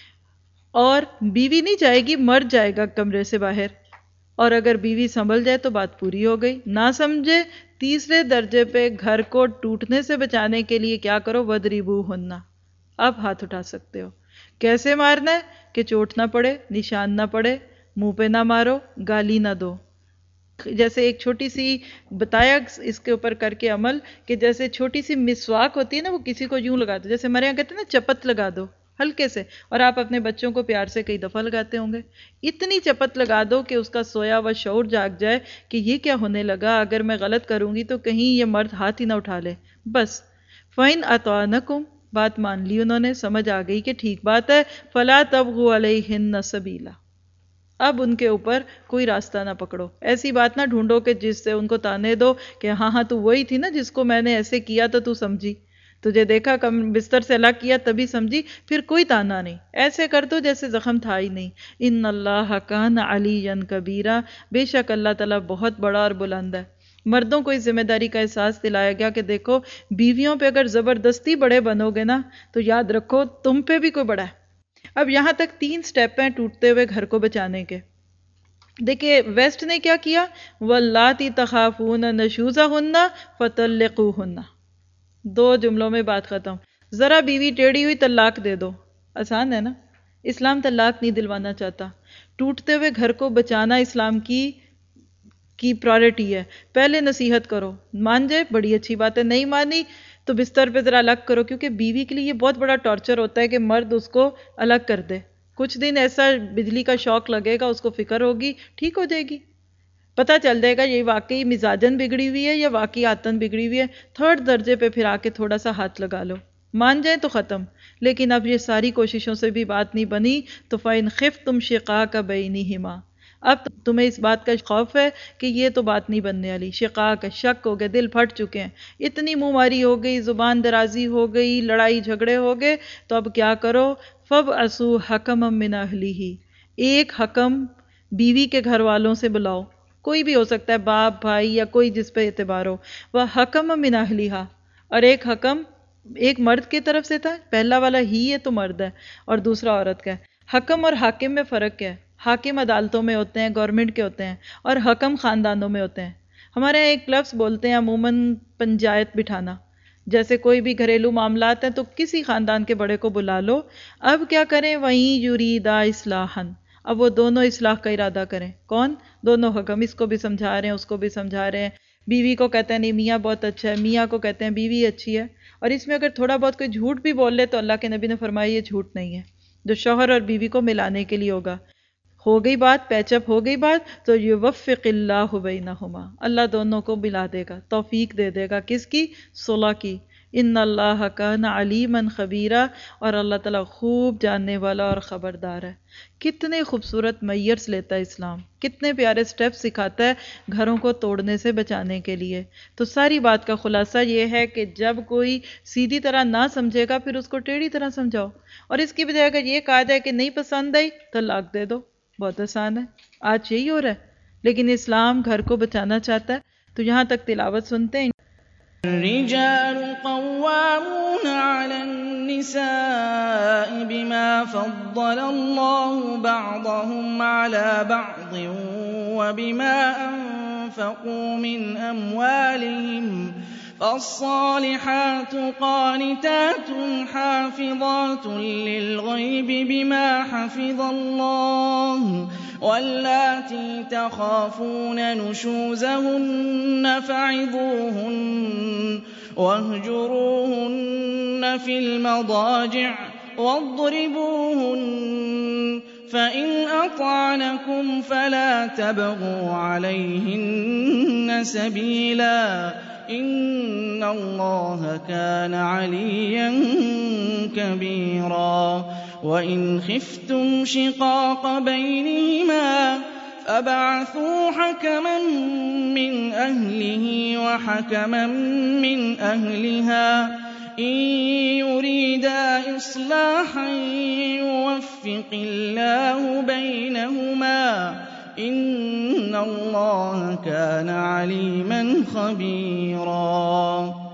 A: اور بیوی نہیں جائے گی، مرد جائے گا کمرے سے باہر، اور اگر بیوی سنبھل جائے تو بات پوری ہو گئی، نہ سمجھے تیسرے درجے پہ گھر کو ٹوٹنے سے بچانے کے لیے کیا کرو؟ وَاضْرِبُوهُنَّ، اب ہاتھ اٹھا سکتے ہو۔ کیسے مارنا ہے کہ چوٹ نہ پڑے، نشان نہ پڑے، منہ پہ نہ مارو، گالی نہ دو۔ جیسے ایک چھوٹی سی بتایا اس کے اوپر کر کے عمل، کہ جیسے چھوٹی سی مسواک ہوتی ہے نا، وہ کسی کو یوں لگا دو، جیسے ہمارے یہاں کہتے ہیں نا چپت لگا دو ہلکے سے، اور آپ اپنے بچوں کو پیار سے کئی دفعہ لگاتے ہوں گے، اتنی چپت لگا دو کہ اس کا سویا ہوا شعور جاگ جائے کہ یہ کیا ہونے لگا، اگر میں غلط کروں گی تو کہیں یہ مرد ہاتھ ہی نہ اٹھا لے۔ بس فَإِنْ أَطَعْنَكُمْ، بات مان لی انہوں نے، سمجھ آ گئی کہ ٹھیک بات ہے، فَلَا تَبْغُوا عَلَيْهِنَّ سَبِيلًا، اب ان کے اوپر کوئی راستہ نہ پکڑو، ایسی بات نہ ڈھونڈو کہ جس سے ان کو تانے دو کہ ہاں ہاں تو وہی تھی نا جس کو میں نے ایسے کیا تو سمجھی، تجھے دیکھا کم بستر سے الگ کیا تبھی سمجھی، پھر کوئی تانا نہیں، ایسے کر دو جیسے زخم تھا ہی نہیں۔ ان اللہ کان علیٰ کبیرہ، بے شک اللہ تعالیٰ بہت بڑا اور بلند ہے۔ مردوں کو اس ذمہ داری کا احساس دلایا گیا کہ دیکھو بیویوں پہ اگر زبردستی بڑے بنو گے نا تو یاد رکھو تم پہ بھی کوئی بڑا ہے۔ اب یہاں تک 3 سٹیپ ہیں ٹوٹتے ہوئے گھر کو بچانے کے۔ دیکھیں ویسٹ نے کیا کیا؟ وَاللَّاتِي تَخَافُونَ نُشُوزَهُنَّ فَطَلِّقُوهُنَّ، 2 جملوں میں بات ختم۔ ذرا بیوی ٹیڑھی ہوئی طلاق دے دو، آسان ہے نا؟ اسلام طلاق نہیں دلوانا چاہتا، ٹوٹتے ہوئے گھر کو بچانا اسلام کی پرائرٹی ہے۔ پہلے نصیحت کرو، مان جائے بڑی اچھی بات ہے، نہیں مانی تو بستر پہ ذرا الگ کرو، کیونکہ بیوی کے لیے یہ بہت بڑا ٹارچر ہوتا ہے کہ مرد اس کو الگ کر دے۔ کچھ دن ایسا بجلی کا شوق لگے گا، اس کو فکر ہوگی، ٹھیک ہو جائے گی، پتہ چل جائے گا یہ واقعی مزاجن بگڑی ہوئی ہے یا واقعی آتن بگڑی ہوئی ہے۔ 3rd درجے پہ پھر آ کے تھوڑا سا ہاتھ لگا لو، مان جائیں تو ختم۔ لیکن اب یہ ساری کوششوں سے بھی بات نہیں بنی تو فَإِنْ خِفْتُمْ شِقَاقَ بَيْنِهِمَا، اب تمہیں اس بات کا خوف ہے کہ یہ تو بات نہیں بننے والی، شقاق، شک ہو گئے، دل پھٹ چکے ہیں، اتنی منہ ماری ہو گئی، زبان درازی ہو گئی، لڑائی جھگڑے ہو گئے، تو اب کیا کرو؟ فَابْعَثُوا حَكَمًا مِّنْ أَهْلِهِ، ایک حکم بیوی کے گھر والوں سے بلاؤ، کوئی بھی ہو سکتا ہے، باپ بھائی یا کوئی جس پہ اعتبار ہو، وَحَكَمًا مِّنْ أَهْلِهَا، اور ایک حکم ایک مرد کی طرف سے تھا، پہلا والا ہی ہے تو مرد ہے، اور دوسرا عورت کا ہے۔ حکم اور حاکم میں فرق کیا ہے؟ حاکم عدالتوں میں ہوتے ہیں، گورنمنٹ کے ہوتے ہیں، اور حکم خاندانوں میں ہوتے ہیں۔ ہمارے یہاں ایک لفظ بولتے ہیں عموماً پنچایت بٹھانا، جیسے کوئی بھی گھریلو معاملات ہیں تو کسی خاندان کے بڑے کو بلا لو، اب کیا کریں؟ وہیں یریدا اصلاحً، اب وہ دونوں اصلاح کا ارادہ کریں، کون؟ دونوں حکم، اس کو بھی سمجھا رہے ہیں، اس کو بھی سمجھا رہے ہیں، بیوی کو کہتے ہیں نہیں میاں بہت اچھا ہے، میاں کو کہتے ہیں بیوی اچھی ہے، اور اس میں اگر تھوڑا بہت کوئی جھوٹ بھی بول لے تو اللہ کے نبی نے فرمایا یہ جھوٹ نہیں ہے جو شوہر اور بیوی کو ملانے کے لیے ہوگا۔ ہو گئی بات، پیچ اپ ہو گئی بات، تو یوفق اللہ بینہما، اللہ دونوں کو ملا دے گا، توفیق دے دے گا، کس کی؟ صلح کی۔ ان اللہ کان علیما خبیرا، اور اللہ تعالیٰ خوب جاننے والا اور خبردار ہے۔ کتنے خوبصورت میئرس لیتا ہے اسلام، کتنے پیارے سٹیپس سکھاتا ہے گھروں کو توڑنے سے بچانے کے لیے۔ تو ساری بات کا خلاصہ یہ ہے کہ جب کوئی سیدھی طرح نہ سمجھے گا پھر اس کو ٹیڑھی طرح سمجھاؤ، اور اس کی بجائے اگر یہ کہا جائے کہ نہیں پسند آئی طلاق دے دو، بہت آسان ہے، آج یہی ہو رہا ہے، لیکن اسلام گھر کو بچانا چاہتا ہے۔ تو یہاں تک تلاوت سنتے ہیں۔
B: الرجال قوامون على النساء بما فضل الله بعضهم على بعض وبما أنفقوا من أموالهم، فالصالحات قانتات حافظات للغيب بما حفظ الله، واللاتي تخافون نشوزهن فعظوهن واهجروهن في المضاجع واضربوهن فإن أطعنكم فلا تبغوا عليهن سبيلا إن الله كان عليا كبيرا وإن خفتم شقاق بينهما فابعثوا حكما من أهله وحكما من أهلها إن يريدا إصلاحا يوفق الله بينهما إن الله كان عليما خبيرا